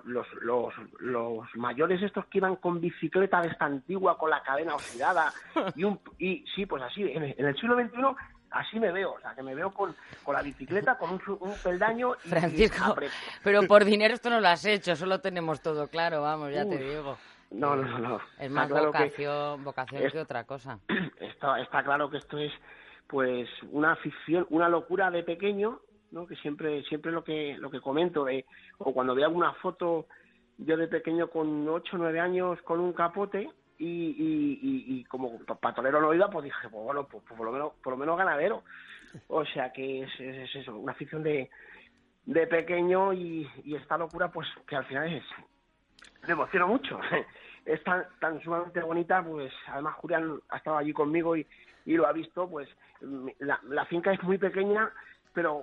los mayores estos que iban con bicicleta de esta antigua con la cadena oxidada y sí, pues así, en el siglo XXI así me veo, o sea, que me veo con la bicicleta, con un peldaño y Francisco, pero por dinero esto no lo has hecho, eso lo tenemos todo claro, vamos, ya te digo. No. Es más claro vocación que otra cosa. Está claro que esto es pues una afición, una locura de pequeño, ¿no? Que siempre lo que comento, o cuando veo alguna foto yo de pequeño con 8 o 9 años con un capote y como patolero no iba, pues dije, pues bueno, pues por lo menos ganadero. O sea que es eso, una afición de pequeño y esta locura pues que al final me emociono mucho. Es tan sumamente bonita, pues además Julián ha estado allí conmigo y lo ha visto, pues la finca es muy pequeña, pero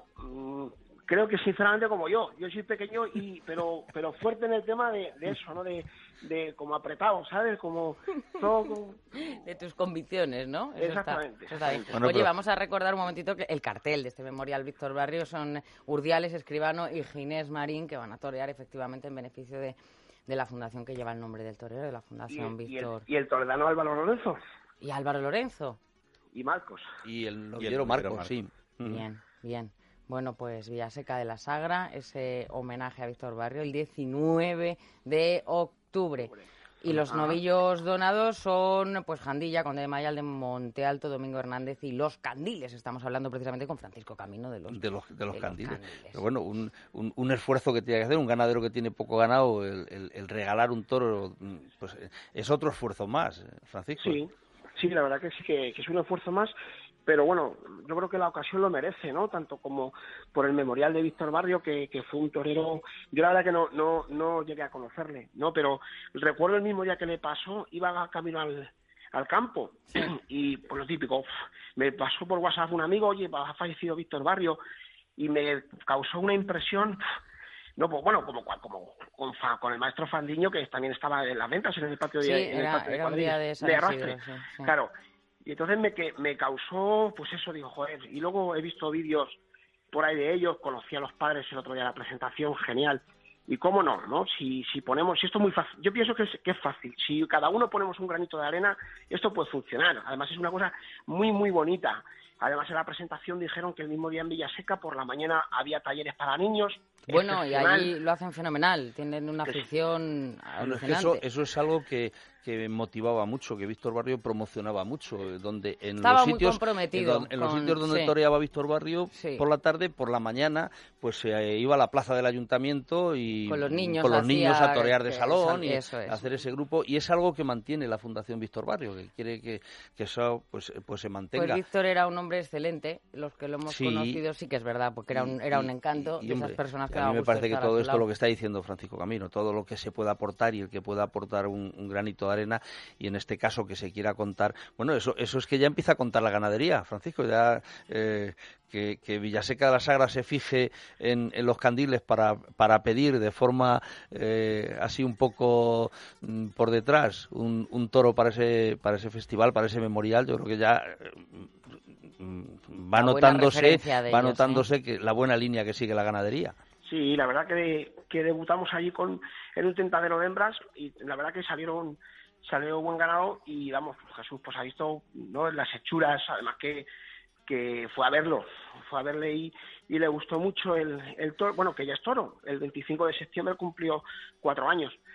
creo que sinceramente como yo soy pequeño pero fuerte en el tema de eso, ¿no? De como apretado, ¿sabes? Como todo de tus convicciones, ¿no? Eso exactamente. Está bien. Bueno, Oye, vamos a recordar un momentito que el cartel de este Memorial Víctor Barrio son Urdiales, Escribano y Ginés Marín, que van a torear efectivamente en beneficio de la fundación que lleva el nombre del torero, de la Fundación Víctor. Y el toledano Álvaro Lorenzo. Y Álvaro Lorenzo. Y Marcos. Y el novillero Marcos, sí. Bien. Bueno, pues Villaseca de la Sagra, ese homenaje a Víctor Barrio, el 19 de octubre. Y los novillos donados son, pues, Jandilla, Conde de Mayalde, Monte Alto, Domingo Hernández y Los Candiles. Estamos hablando precisamente con Francisco Camino de los Candiles. Pero bueno, un esfuerzo que tiene que hacer un ganadero que tiene poco ganado, el regalar un toro, pues es otro esfuerzo más, Francisco. Sí, la verdad que sí, que es un esfuerzo más. Pero bueno, yo creo que la ocasión lo merece, ¿no? Tanto como por el memorial de Víctor Barrio, que fue un torero. Yo la verdad que no llegué a conocerle, ¿no? Pero recuerdo el mismo día que le pasó, iba camino al campo y por lo típico, me pasó por WhatsApp un amigo, oye, ha fallecido Víctor Barrio, y me causó una impresión. No, pues bueno, como con el maestro Fandiño, que también estaba en las ventas en el patio era un día de arrastre. Sí. Claro. Y entonces me causó, pues eso, digo, joder. Y luego he visto vídeos por ahí de ellos, conocí a los padres el otro día, la presentación, genial. Y cómo no, si ponemos, si esto es muy fácil, yo pienso que es fácil. Si cada uno ponemos un granito de arena, esto puede funcionar. Además es una cosa muy, muy bonita. Además en la presentación dijeron que el mismo día en Villaseca por la mañana había talleres para niños. Bueno, y allí lo hacen fenomenal, tienen una afición alucinante. Eso es algo que motivaba mucho, que Víctor Barrio promocionaba mucho, donde en estaba los sitios, muy comprometido en los sitios donde toreaba Víctor Barrio, por la tarde, por la mañana, pues se iba a la plaza del ayuntamiento y con los niños a torear de salón y hacer ese grupo, y es algo que mantiene la Fundación Víctor Barrio, que quiere que eso pues se mantenga. Pues Víctor era un hombre excelente, los que lo hemos conocido sí que es verdad, porque era un encanto, y esas personas que a mí me parece que todo esto, lo que está diciendo Francisco Camino, todo lo que se pueda aportar y el que pueda aportar un granito de arena, y en este caso que se quiera contar, bueno, eso es que ya empieza a contar la ganadería, Francisco, ya que Villaseca de la Sagra se fije en los Candiles para pedir de forma así un poco por detrás un toro para ese festival, para ese memorial. Yo creo que ya va notándose que la buena línea que sigue la ganadería. Sí, la verdad que debutamos allí en un tentadero de hembras y la verdad que salió buen ganado y vamos, Jesús pues ha visto, ¿no?, las hechuras, además que fue a verle y le gustó mucho el toro, bueno, que ya es toro, el 25 de septiembre cumplió 4 años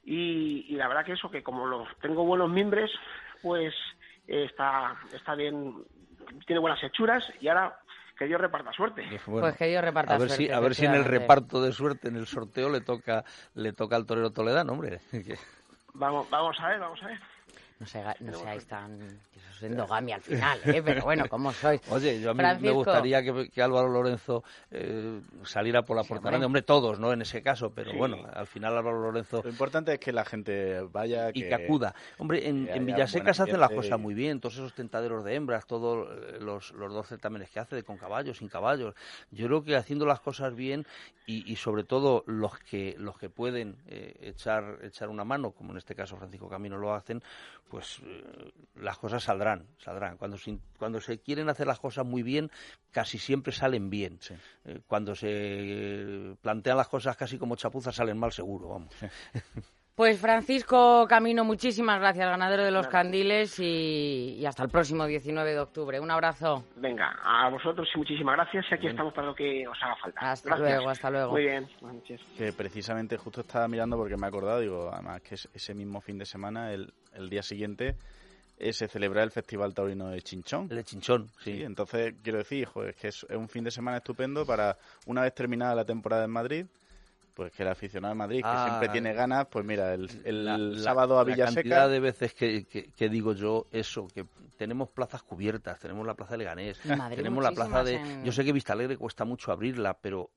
y la verdad que eso, que como los tengo buenos mimbres, pues está bien, tiene buenas hechuras, y ahora que Dios reparta suerte. Bueno, pues que Dios reparta suerte. A ver si en el reparto de suerte, en el sorteo, le toca al torero toledano, hombre. Vamos a ver. No seáis tan... Eso es endogamia al final, pero bueno, ¿cómo sois? Oye, yo a mí Francisco, me gustaría que Álvaro Lorenzo saliera por la puerta grande. Hombre, todos, ¿no? En ese caso, pero bueno, al final Álvaro Lorenzo... Lo importante es que la gente vaya... Y que acuda. Hombre, en Villaseca se hacen las cosas muy bien, todos esos tentaderos de hembras, todos los 2 certámenes que hace, con caballos, sin caballos. Yo creo que haciendo las cosas bien y sobre todo los que pueden echar una mano, como en este caso Francisco Camino lo hacen, pues las cosas saldrán. Cuando se quieren hacer las cosas muy bien, casi siempre salen bien. Sí. Cuando se plantean las cosas casi como chapuzas, salen mal seguro, vamos. Pues Francisco Camino, muchísimas gracias, ganadero de los Candiles, y hasta el próximo 19 de octubre. Un abrazo. Venga, a vosotros y muchísimas gracias, y aquí estamos para lo que os haga falta. Hasta luego. Muy bien, buenas noches. Que precisamente justo estaba mirando porque me he acordado, digo, además que ese mismo fin de semana, el día siguiente, se celebra el Festival Taurino de Chinchón. El de Chinchón, sí. Entonces, quiero decir, es que es un fin de semana estupendo para, una vez terminada la temporada en Madrid, pues que el aficionado de Madrid, que siempre tiene ganas, pues mira, el sábado a Villaseca... La cantidad de veces que digo yo eso, que tenemos plazas cubiertas, tenemos la plaza de Leganés, tenemos la plaza de... Yo sé que Vistalegre cuesta mucho abrirla, pero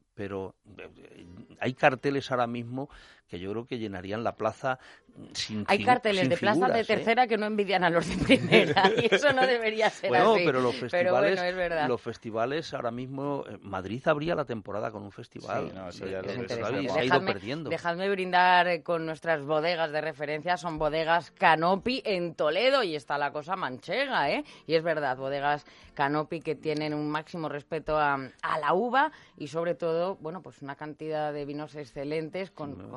hay carteles ahora mismo que yo creo que llenarían la plaza Hay carteles de plazas de tercera que no envidian a los de primera, y eso no debería ser así. Pero los festivales, es verdad. Los festivales ahora mismo, Madrid abría la temporada con un festival. Sí, no, eso ya es lo interesante. Se ha ido perdiendo. Dejadme brindar con nuestras bodegas de referencia. Son bodegas Canopy en Toledo, y está la cosa manchega, ¿eh? Y es verdad, bodegas Canopy que tienen un máximo respeto a la uva, y sobre todo, bueno, pues una cantidad de vinos excelentes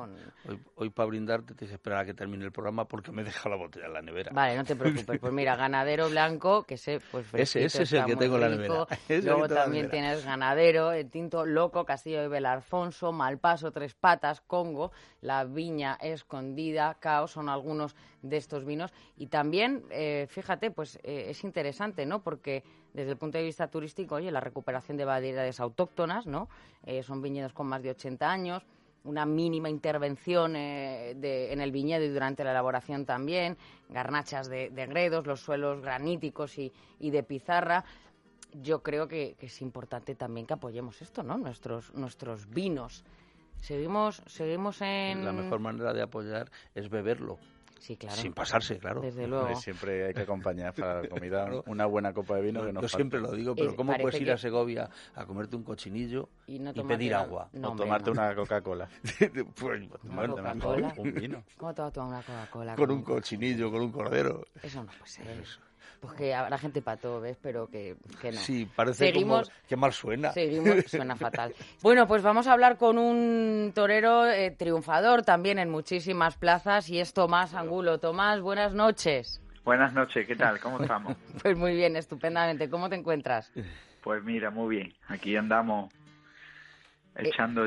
Hoy para brindar te tienes que esperar a que termine el programa porque me he dejado la botella en la nevera. Vale, no te preocupes. Pues mira, Ganadero Blanco, que ese es el que tengo en la nevera. Luego también tienes Ganadero, el Tinto Loco, Castillo de Belalfonso, Malpaso, Tres Patas, Congo, La Viña Escondida, Cao, son algunos de estos vinos. Y también, fíjate, pues es interesante, ¿no? Porque desde el punto de vista turístico, oye, la recuperación de variedades autóctonas, ¿no? Son viñedos con más de 80 años, una mínima intervención en el viñedo y durante la elaboración también, garnachas de gredos, los suelos graníticos y de pizarra. Yo creo que es importante también que apoyemos esto, ¿no? Nuestros vinos. Seguimos en... La mejor manera de apoyar es beberlo. Sí, claro. Sin pasarse, claro. Desde luego. Siempre hay que acompañar para la comida una buena copa de vino que nos Yo siempre lo digo, pero ¿cómo puedes ir que... a Segovia a comerte un cochinillo y pedir agua? O tomarte una Coca-Cola. Pues, Coca-Cola. Un vino. ¿Cómo te vas a tomar una Coca-Cola? Con un cochinillo, con un cordero. Eso no puede ser. Eso. Pues que habrá gente para todo, ¿ves? Pero que no. Sí, parece como que mal suena. Seguimos, suena fatal. Bueno, pues vamos a hablar con un torero triunfador también en muchísimas plazas, y es Tomás Angulo. Tomás, buenas noches. Buenas noches, ¿qué tal? ¿Cómo estamos? Pues muy bien, estupendamente. ¿Cómo te encuentras? Pues mira, muy bien. Aquí andamos encarando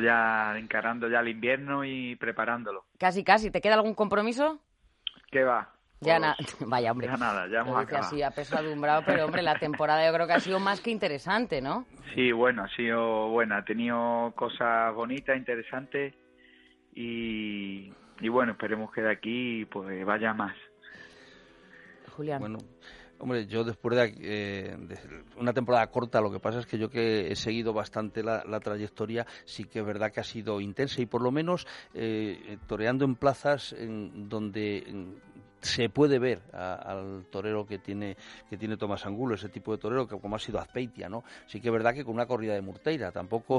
ya el invierno y preparándolo. Casi. ¿Te queda algún compromiso? ¿Qué va? Ya nada, vaya hombre. Ya nada, ya hemos acabado. Así apesadumbrado, pero hombre, la temporada yo creo que ha sido más que interesante, ¿no? Sí, bueno, ha sido buena, ha tenido cosas bonitas, interesantes, y bueno, esperemos que de aquí pues vaya más. Julián. Bueno, hombre, yo después de una temporada corta, lo que pasa es que yo que he seguido bastante la trayectoria, sí que es verdad que ha sido intensa, y por lo menos toreando en plazas donde se puede ver al torero que tiene Tomás Angulo, ese tipo de torero que como ha sido Azpeitia, ¿no? Sí que es verdad que con una corrida de Murteira tampoco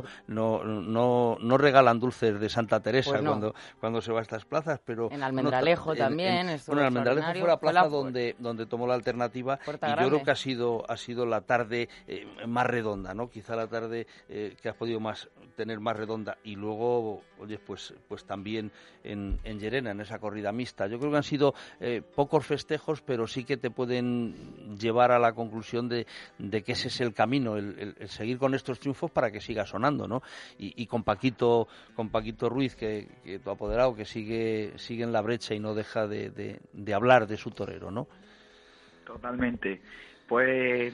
no regalan dulces de Santa Teresa, pues no, cuando se va a estas plazas, pero en Almendralejo también. En Almendralejo fue la plaza donde tomó la alternativa, y yo creo que ha sido la tarde más redonda, ¿no? Quizá la tarde que has podido tener más redonda, y luego, oye, pues también en Llerena, en esa corrida mixta. Yo creo que han sido pocos festejos, pero sí que te pueden llevar a la conclusión de que ese es el camino, el seguir con estos triunfos para que siga sonando, ¿no? Y con Paquito Ruiz, que tu apoderado, que sigue en la brecha y no deja de hablar de su torero, ¿no? Totalmente. Pues,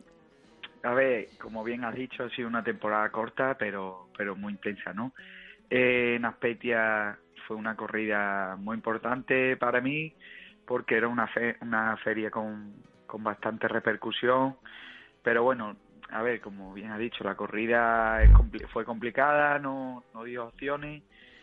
a ver, como bien has dicho, ha sido una temporada corta, pero muy intensa, ¿no? En Azpeitia fue una corrida muy importante para mí, porque era una feria con bastante repercusión, pero bueno, a ver, como bien has dicho, la corrida fue complicada, no dio opciones,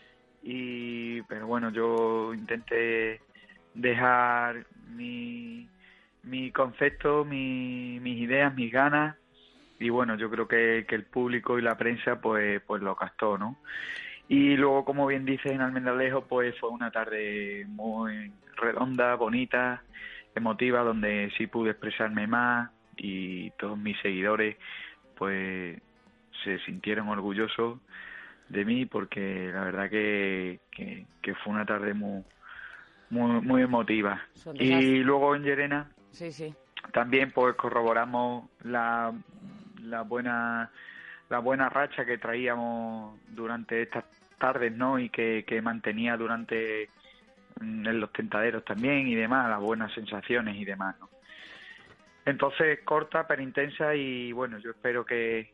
pero bueno, yo intenté dejar mi concepto, mis ideas, mis ganas, y bueno, yo creo que el público y la prensa pues lo captó, ¿no? Y luego, como bien dices, en Almendralejo pues fue una tarde muy redonda, bonita, emotiva, donde sí pude expresarme más, y todos mis seguidores pues se sintieron orgullosos de mí, porque la verdad que fue una tarde muy emotiva. Y luego en Llerena también pues corroboramos la buena racha que traíamos durante estas tardes, ¿no? Y que mantenía durante en los tentaderos también y demás, las buenas sensaciones y demás, ¿no? Entonces, corta pero intensa, y bueno, yo espero que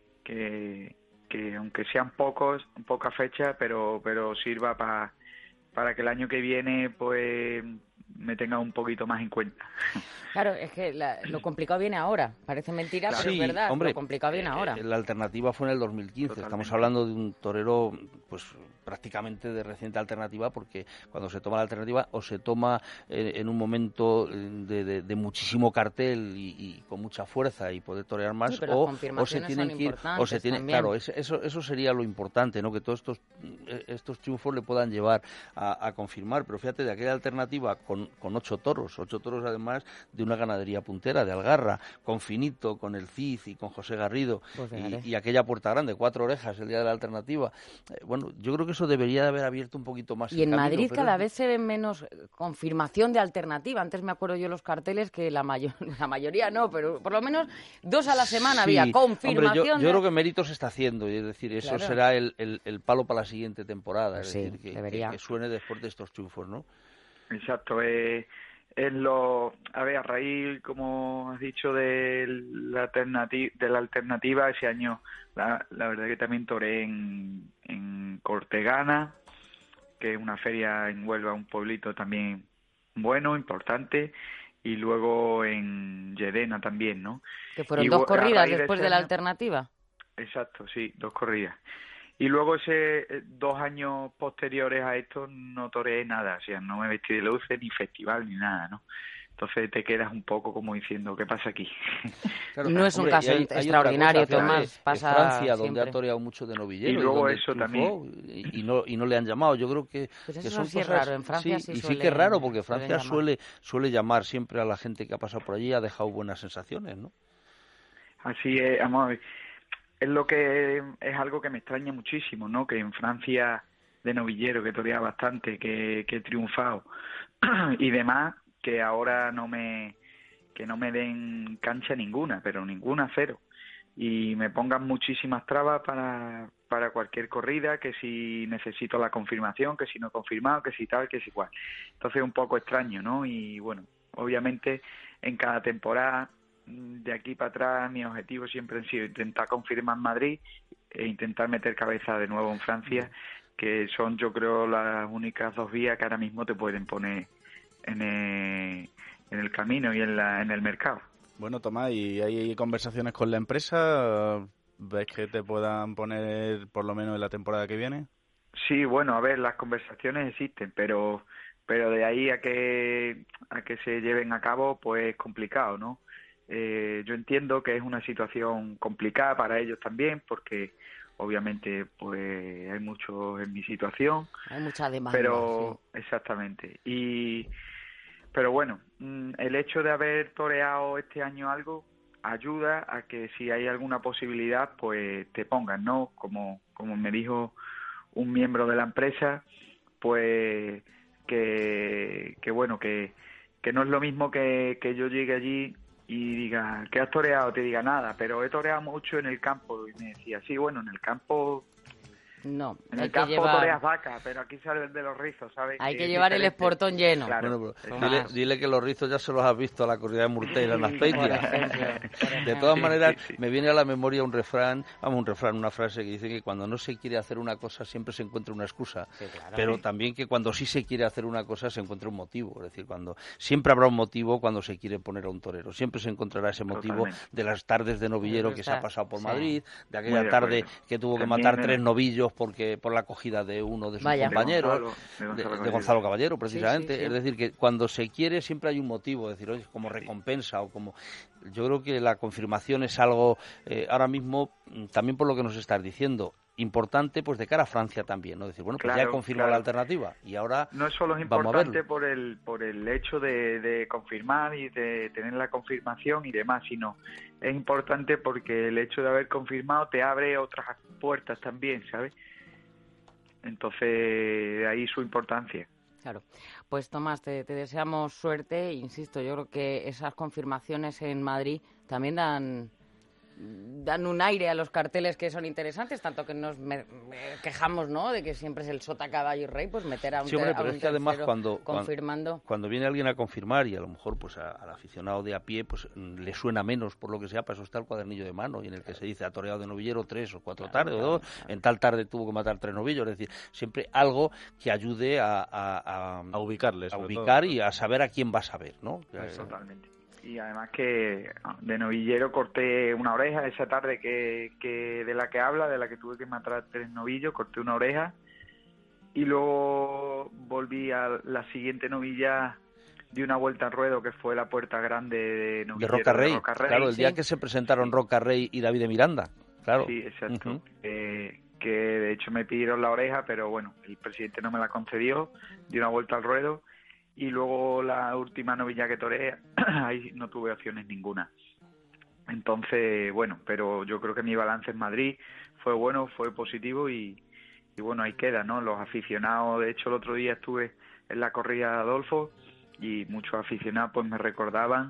aunque sean pocas fechas, pero sirva para que el año que viene pues me tenga un poquito más en cuenta. Claro, es que lo complicado viene ahora. Parece mentira, pero es verdad. Hombre, lo complicado viene ahora. La alternativa fue en el 2015. Totalmente. Estamos hablando de un torero pues prácticamente de reciente alternativa, porque cuando se toma la alternativa o se toma en un momento de muchísimo cartel y con mucha fuerza y poder torear más, sí, o se tienen que ir, o se tiene, claro, eso sería lo importante, ¿no? Que todos estos triunfos le puedan llevar a confirmar. Pero fíjate, de aquella alternativa con 8 toros además de una ganadería puntera de Algarra, con Finito, con el Cid y con José Garrido, pues y aquella Puerta Grande, 4 orejas el día de la alternativa. Bueno, yo creo que eso debería de haber abierto un poquito más y el camino. Y en Madrid cada vez se ven menos confirmación de alternativa. Antes me acuerdo yo los carteles que la mayoría no, pero por lo menos 2 a la semana había confirmación. Hombre, yo creo que mérito se está haciendo, y es decir, eso será el palo para la siguiente temporada, es decir, que suene después de estos triunfos, ¿no? Exacto, a raíz, como has dicho, de la alternativa, ese año la verdad que también toreé en Cortegana, que es una feria en Huelva, un pueblito también bueno, importante, y luego en Llerena también, ¿no? Que fueron 2 corridas después de la alternativa. Exacto, sí, 2 corridas. Y luego 2 años posteriores a esto no toreé nada, o sea, no me vestí de luces, ni festival, ni nada, ¿no? Entonces te quedas un poco como diciendo, ¿qué pasa aquí? Claro, no es un caso extraordinario, Tomás. Pasa Francia, siempre. Donde ha toreado mucho de novillero. Y luego eso también. Y no le han llamado. Yo creo que, pues que eso son sí cosas... es raro. En Francia sí y suele, sí que es raro, porque Francia suele llamar siempre a la gente que ha pasado por allí y ha dejado buenas sensaciones, ¿no? Así es, amor. Es algo que me extraña muchísimo, ¿no? Que en Francia, de novillero, que torea bastante, que he triunfado y demás, que ahora no me den cancha ninguna, pero ninguna, cero, y me pongan muchísimas trabas para cualquier corrida, que si necesito la confirmación, que si no he confirmado, que si tal, que si cual. Entonces es un poco extraño, ¿no? Y bueno, obviamente en cada temporada de aquí para atrás mis objetivos siempre han sido intentar confirmar Madrid e intentar meter cabeza de nuevo en Francia, que son, yo creo, las únicas 2 vías que ahora mismo te pueden poner en el camino y en el mercado. Bueno, Tomás, ¿y hay conversaciones con la empresa? ¿Ves que te puedan poner por lo menos en la temporada que viene? Sí, bueno, a ver, las conversaciones existen, pero de ahí a que se lleven a cabo, pues es complicado, ¿no? Yo entiendo que es una situación complicada para ellos también, porque obviamente pues hay muchos en mi situación. Hay mucha demanda. Pero sí. Exactamente. Pero bueno, el hecho de haber toreado este año algo ayuda a que si hay alguna posibilidad, pues te pongan, ¿no? Como me dijo un miembro de la empresa, pues que bueno, que que no es lo mismo que yo llegue allí y diga, ¿qué has toreado? Te diga nada, pero he toreado mucho en el campo. Y me decía, sí, bueno, en el campo... No, en el campo toreas vaca, pero aquí sale el de los rizos, ¿sabes? Hay que llevar el esportón lleno. Claro. Bueno, pero dile que los rizos ya se los has visto a la corrida de Murteira en Azpeitia. De todas maneras, me viene a la memoria un refrán, una frase que dice que cuando no se quiere hacer una cosa siempre se encuentra una excusa, pero también que cuando sí se quiere hacer una cosa se encuentra un motivo. Es decir, cuando siempre habrá un motivo cuando se quiere poner a un torero. Siempre se encontrará ese motivo de las tardes de novillero que se ha pasado por Madrid, de aquella tarde que tuvo que matar 3 novillos porque por la acogida de uno de sus compañeros, de Gonzalo Caballero, precisamente. Es decir, que cuando se quiere siempre hay un motivo, es decir, oye, como recompensa o como... Yo creo que la confirmación es algo, ahora mismo, también por lo que nos estás diciendo, importante pues de cara a Francia también, ¿no? Decir, bueno, pues ya he confirmado la alternativa y ahora no es solo importante por el hecho de confirmar y de tener la confirmación y demás, sino es importante porque el hecho de haber confirmado te abre otras puertas también, ¿sabes? Entonces, de ahí su importancia. Claro. Pues Tomás, te deseamos suerte. Insisto, yo creo que esas confirmaciones en Madrid también dan un aire a los carteles que son interesantes, tanto que nos quejamos, ¿no?, de que siempre es el sota, caballo y rey, pues meter a un pero es que además confirmando. Cuando viene alguien a confirmar y a lo mejor pues al aficionado de a pie pues le suena menos por lo que sea, para eso está el cuadernillo de mano y en el que se dice ha toreado de novillero 3 o 4 tardes o 2, en tal tarde tuvo que matar 3 novillos, es decir, siempre algo que ayude a ubicarles, a ubicar y a saber a quién vas a ver, ¿no? Totalmente. Y además que de novillero corté una oreja esa tarde que de la que habla, de la que tuve que matar 3 novillos, corté una oreja y luego volví a la siguiente novilla de una vuelta al ruedo que fue la puerta grande de novillero de Roca Rey. Claro, el día sí. que se presentaron Roca Rey y David de Miranda, claro. Sí, exacto. Que de hecho me pidieron la oreja, pero bueno, el presidente no me la concedió, de una vuelta al ruedo. Y luego la última novilla que toreé, ahí no tuve opciones ninguna. Entonces, bueno, pero yo creo que mi balance en Madrid fue bueno, fue positivo y bueno, ahí queda, ¿no? Los aficionados, de hecho el otro día estuve en la corrida de Adolfo y muchos aficionados pues me recordaban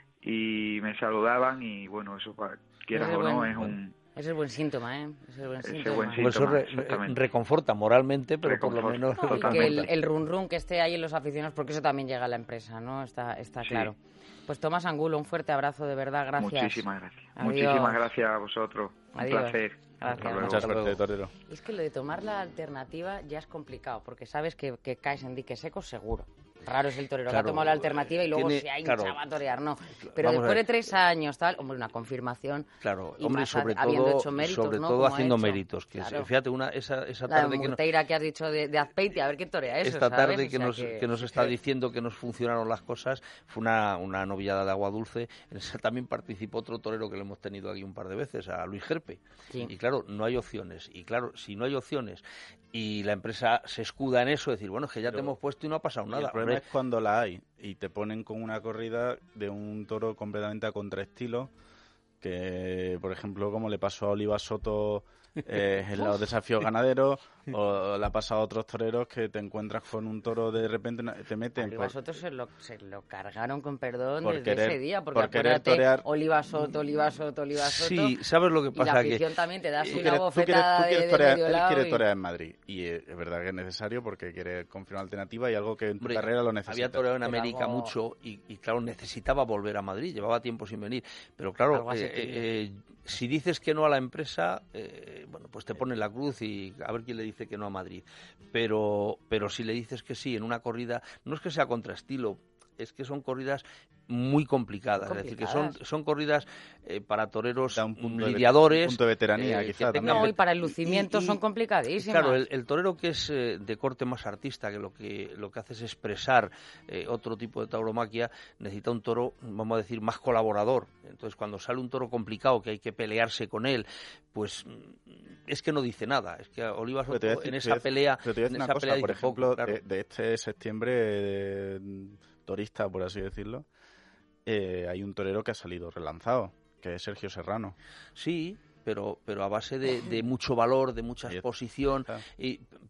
y me saludaban y bueno, eso quieras o no es un... Ese es buen síntoma, ¿eh? Ese es buen síntoma. Eso reconforta moralmente, pero por lo menos... Y que el run-run que esté ahí en los aficionados, porque eso también llega a la empresa, ¿no? Está claro. Pues Tomás Angulo, un fuerte abrazo, de verdad, gracias. Muchísimas gracias. Adiós. Muchísimas gracias a vosotros. Adiós. Un placer. Gracias. Mucha suerte, torero. Es que lo de tomar la alternativa ya es complicado, porque sabes que caes en dique seco seguro. Raro es el torero que ha tomado la alternativa y luego se ha hinchado a torear, no. Pero después de 3 años, tal, hombre, una confirmación. Claro, y hombre, más sobre todo, todo haciendo méritos. Que claro. Fíjate, esa la tarde de Murteira que has dicho de Azpeitia, a ver qué torea eso, esta ¿sabes? tarde que nos está diciendo que nos funcionaron las cosas, fue una novillada de agua dulce. En esa también participó otro torero que lo hemos tenido aquí un par de veces, a Luis Gerpe. Sí. Y claro, no hay opciones. Y claro, si no hay opciones y la empresa se escuda en eso, decir, bueno, es que ya te hemos puesto y no ha pasado nada. El problema es cuando la hay y te ponen con una corrida de un toro completamente a contraestilo, que por ejemplo como le pasó a Oliva Soto en los desafíos ganaderos, o le ha pasado a otros toreros que te encuentras con un toro de repente te meten. Oliva Soto se lo cargaron con perdón por desde querer, ese día, porque por acuérdate, torear... Oliva Soto. Sí, ¿sabes lo que pasa? Y la afición también te da una bofetada tú quieres de torear, medio él lado. quiere torear en Madrid, y es verdad que es necesario porque quiere confirmar alternativa y algo que en tu carrera lo necesita. Había toreado en América mucho y claro, necesitaba volver a Madrid, llevaba tiempo sin venir. Pero claro, si dices que no a la empresa, bueno, pues te ponen la cruz y a ver quién le dice que no a Madrid. Pero si le dices que sí en una corrida, no es que sea contraestilo, es que son corridas muy complicadas. Es decir, que son corridas para toreros lidiadores. Un punto de veteranía, quizá. No, y para el lucimiento son complicadísimas. Claro, el torero que es de corte más artista, que lo que hace es expresar otro tipo de tauromaquia, necesita un toro, vamos a decir, más colaborador. Entonces, cuando sale un toro complicado, que hay que pelearse con él, pues es que no dice nada. Es que Oliva Soto en esa pelea... Pero te voy a decir una cosa, por ejemplo, de este septiembre... torista, por así decirlo, hay un torero que ha salido relanzado, que es Sergio Serrano. Sí, pero a base de mucho valor, de mucha exposición. Y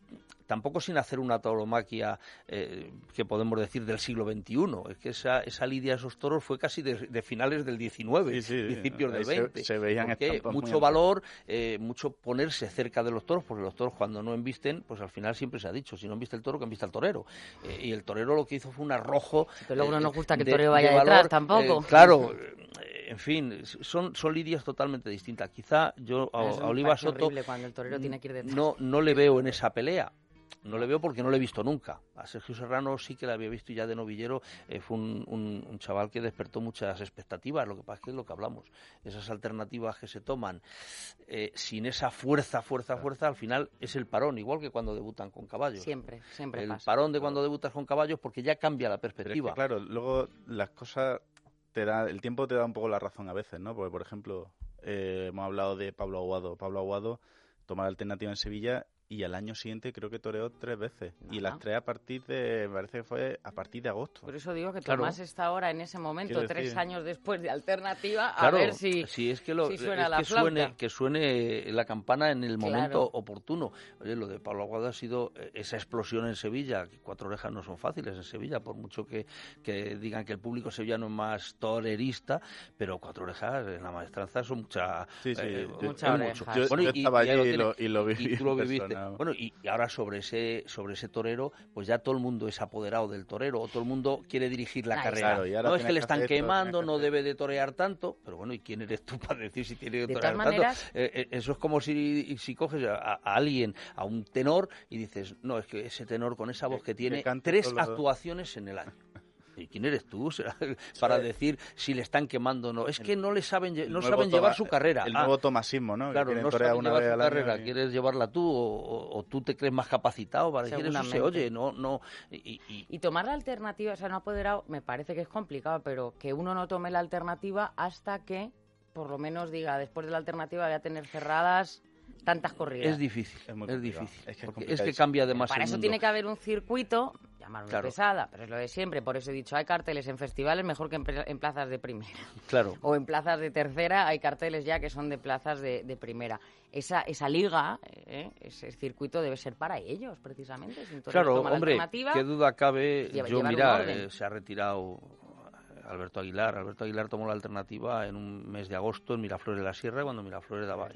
tampoco sin hacer una tauromaquia que podemos decir del siglo XXI. Es que esa lidia de esos toros fue casi de finales del XIX, principios del XX. Se veían mucho valor, mucho ponerse cerca de los toros, porque los toros cuando no embisten, pues al final siempre se ha dicho, si no embiste el toro, que embiste al torero. Y el torero lo que hizo fue un arrojo. Pero luego no nos gusta que el torero vaya detrás tampoco. Claro, en fin, son lidias totalmente distintas. Quizá yo a Oliva Soto cuando el torero tiene que ir detrás. no le veo en esa pelea. No le veo porque no le he visto nunca. A Sergio Serrano sí que le había visto, y ya de novillero fue un chaval que despertó muchas expectativas. Lo que pasa es que es lo que hablamos. Esas alternativas que se toman sin esa fuerza, al final es el parón, igual que cuando debutan con caballos. Siempre el pasa. Parón de cuando debutas con caballos, porque ya cambia la perspectiva. Pero es que, claro, luego las cosas el tiempo te da un poco la razón a veces, ¿no? Porque, por ejemplo, hemos hablado de Pablo Aguado. Pablo Aguado toma la alternativa en Sevilla y al año siguiente creo que toreó 3 veces. Y las 3 parece que fue a partir de agosto. Por eso digo que Tomás está ahora en ese momento, 3 años después de alternativa, claro, a ver si suena la flauta. Que suene la campana en el momento oportuno. Oye, lo de Pablo Aguado ha sido esa explosión en Sevilla, que 4 orejas no son fáciles en Sevilla, por mucho que digan que el público sevillano es más torerista, pero 4 orejas en la maestranza son muchas orejas. Yo estaba allí y lo viví. Y tú lo viviste. Bueno, y ahora sobre ese torero, pues ya todo el mundo es apoderado del torero, o todo el mundo quiere dirigir la carrera. Claro, no es que le están quemando, no debe de torear tanto, pero bueno, ¿y quién eres tú para decir si tiene que torear tanto? Eso es como si coges a alguien, a un tenor, y dices, no, es que ese tenor con esa voz que tiene 3 actuaciones en el año. ¿Y quién eres tú para decir si le están quemando o no? Es que no saben llevar su carrera. El nuevo tomasismo, ¿no? Claro, no saben llevar su carrera. ¿Quieres llevarla tú o tú te crees más capacitado para decir eso? Se oye, no. Y tomar la alternativa, o sea, no apoderado, me parece que es complicado, pero que uno no tome la alternativa hasta que, por lo menos, diga, después de la alternativa voy a tener cerradas tantas corridas. Es difícil, es difícil. Es que cambia demasiado. Para eso tiene que haber un circuito, llamarlo pesada, pero es lo de siempre. Por eso he dicho, hay carteles en festivales mejor que en plazas de primera. Claro. O en plazas de tercera hay carteles ya que son de plazas de primera. Esa liga, ese circuito debe ser para ellos, precisamente. Si claro, hombre, qué duda cabe. Se ha retirado Alberto Aguilar tomó la alternativa en un mes de agosto en Miraflores de la Sierra, cuando Miraflores daba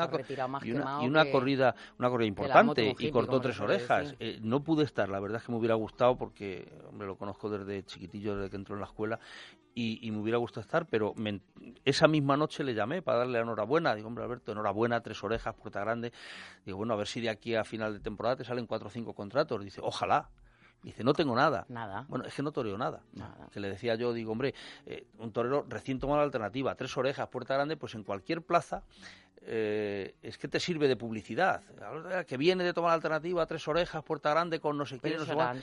una corrida importante y cortó 3 orejas. Sí. No pude estar, la verdad es que me hubiera gustado porque, hombre, lo conozco desde chiquitillo, desde que entró en la escuela, y me hubiera gustado estar, pero esa misma noche le llamé para darle la enhorabuena. Digo, hombre, Alberto, enhorabuena, 3 orejas, puerta grande. Digo, bueno, a ver si de aquí a final de temporada te salen 4 o 5 contratos. Dice, ojalá. Dice, no tengo nada. Bueno, es que no toreo nada. Que le decía yo, digo, hombre, un torero recién tomó la alternativa, 3 orejas, puerta grande, pues en cualquier plaza es que te sirve de publicidad. Que viene de tomar la alternativa, 3 orejas, puerta grande, con no sé qué, no sé cuál.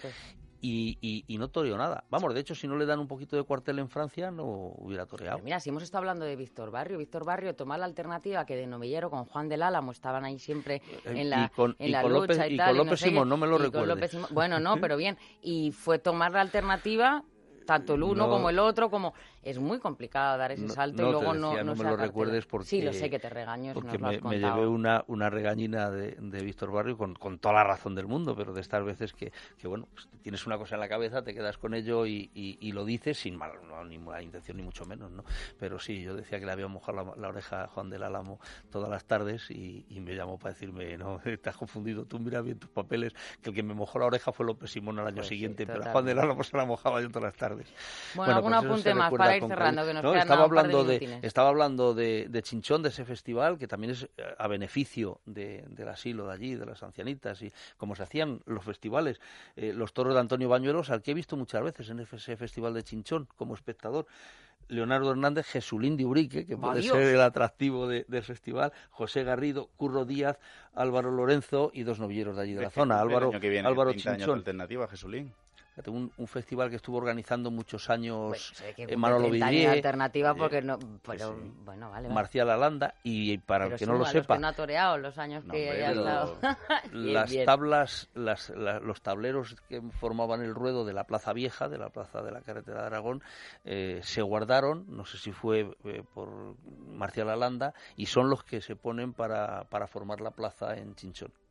Y no toreó nada. Vamos, de hecho, si no le dan un poquito de cuartel en Francia, no hubiera toreado. Pero mira, si hemos estado hablando de Víctor Barrio toma la alternativa que de novillero con Juan del Álamo estaban ahí siempre en la lucha y tal. Con López Simón, no me lo recuerdes. Bueno, no, pero bien. Y fue tomar la alternativa, tanto el uno como el otro, como... Es muy complicado dar ese salto y luego no me lo recuerdes porque... Sí, lo sé que te regaño, porque nos lo has me llevé una regañina de Víctor Barrio con toda la razón del mundo, pero de estas veces que bueno, pues tienes una cosa en la cabeza, te quedas con ello y lo dices sin ni mala intención ni mucho menos, ¿no? Pero sí, yo decía que le había mojado la oreja a Juan del Álamo todas las tardes y me llamó para decirme, no, te has confundido, tú mira bien tus papeles, que el que me mojó la oreja fue López Simón al año siguiente, pero a Juan del Álamo se la mojaba yo todas las tardes. Bueno, algún apunte más para ir cerrando, que nos quedan estaba hablando de Chinchón, de ese festival, que también es a beneficio del asilo de allí, de las ancianitas, y como se hacían los festivales, los toros de Antonio Bañuelos, al que he visto muchas veces en ese festival de Chinchón como espectador. Leonardo Hernández, Jesulín de Ubrique, que puede ser el atractivo del festival, José Garrido, Curro Díaz, Álvaro Lorenzo y 2 novilleros de allí de la zona, Álvaro Chinchón. Alternativa, Jesulín. Un festival que estuvo organizando muchos años Manolo Vidrié, alternativa porque no, pero sí. Bueno, vale. Marcial Alanda, y para el que no lo sepa, que no ha toreado los años que ha estado. Las tablas, los tableros que formaban el ruedo de la Plaza Vieja, de la Plaza de la Carretera de Aragón, se guardaron, no sé si fue por Marcial Alanda, y son los que se ponen para formar la plaza en Chinchón.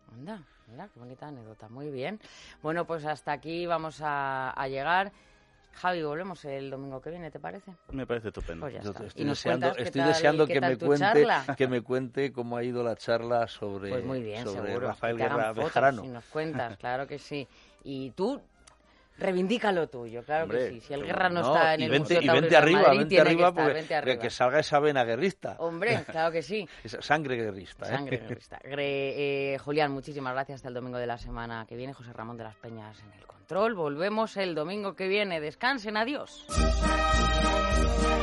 Anda, mira, qué bonita anécdota. Muy bien. Bueno, pues hasta aquí vamos a llegar. Javi, volvemos el domingo que viene, ¿te parece? Me parece estupendo. Pues ya está. Estoy deseando que me cuente cómo ha ido la charla sobre, pues muy bien, sobre seguro. Rafael que te hagan Guerra fotos Bejarano. y nos cuentas, claro que sí. Y tú, reivindica lo tuyo, claro. Hombre, que sí. Si el Guerra no está en el Museo Taurino de Madrid, tiene que estar, vente arriba. Que salga esa vena guerrista. Hombre, claro que sí. Esa sangre guerrista. Sangre guerrista. Julián, muchísimas gracias. Hasta el domingo de la semana que viene. José Ramón de las Peñas en el control. Volvemos el domingo que viene. Descansen, adiós.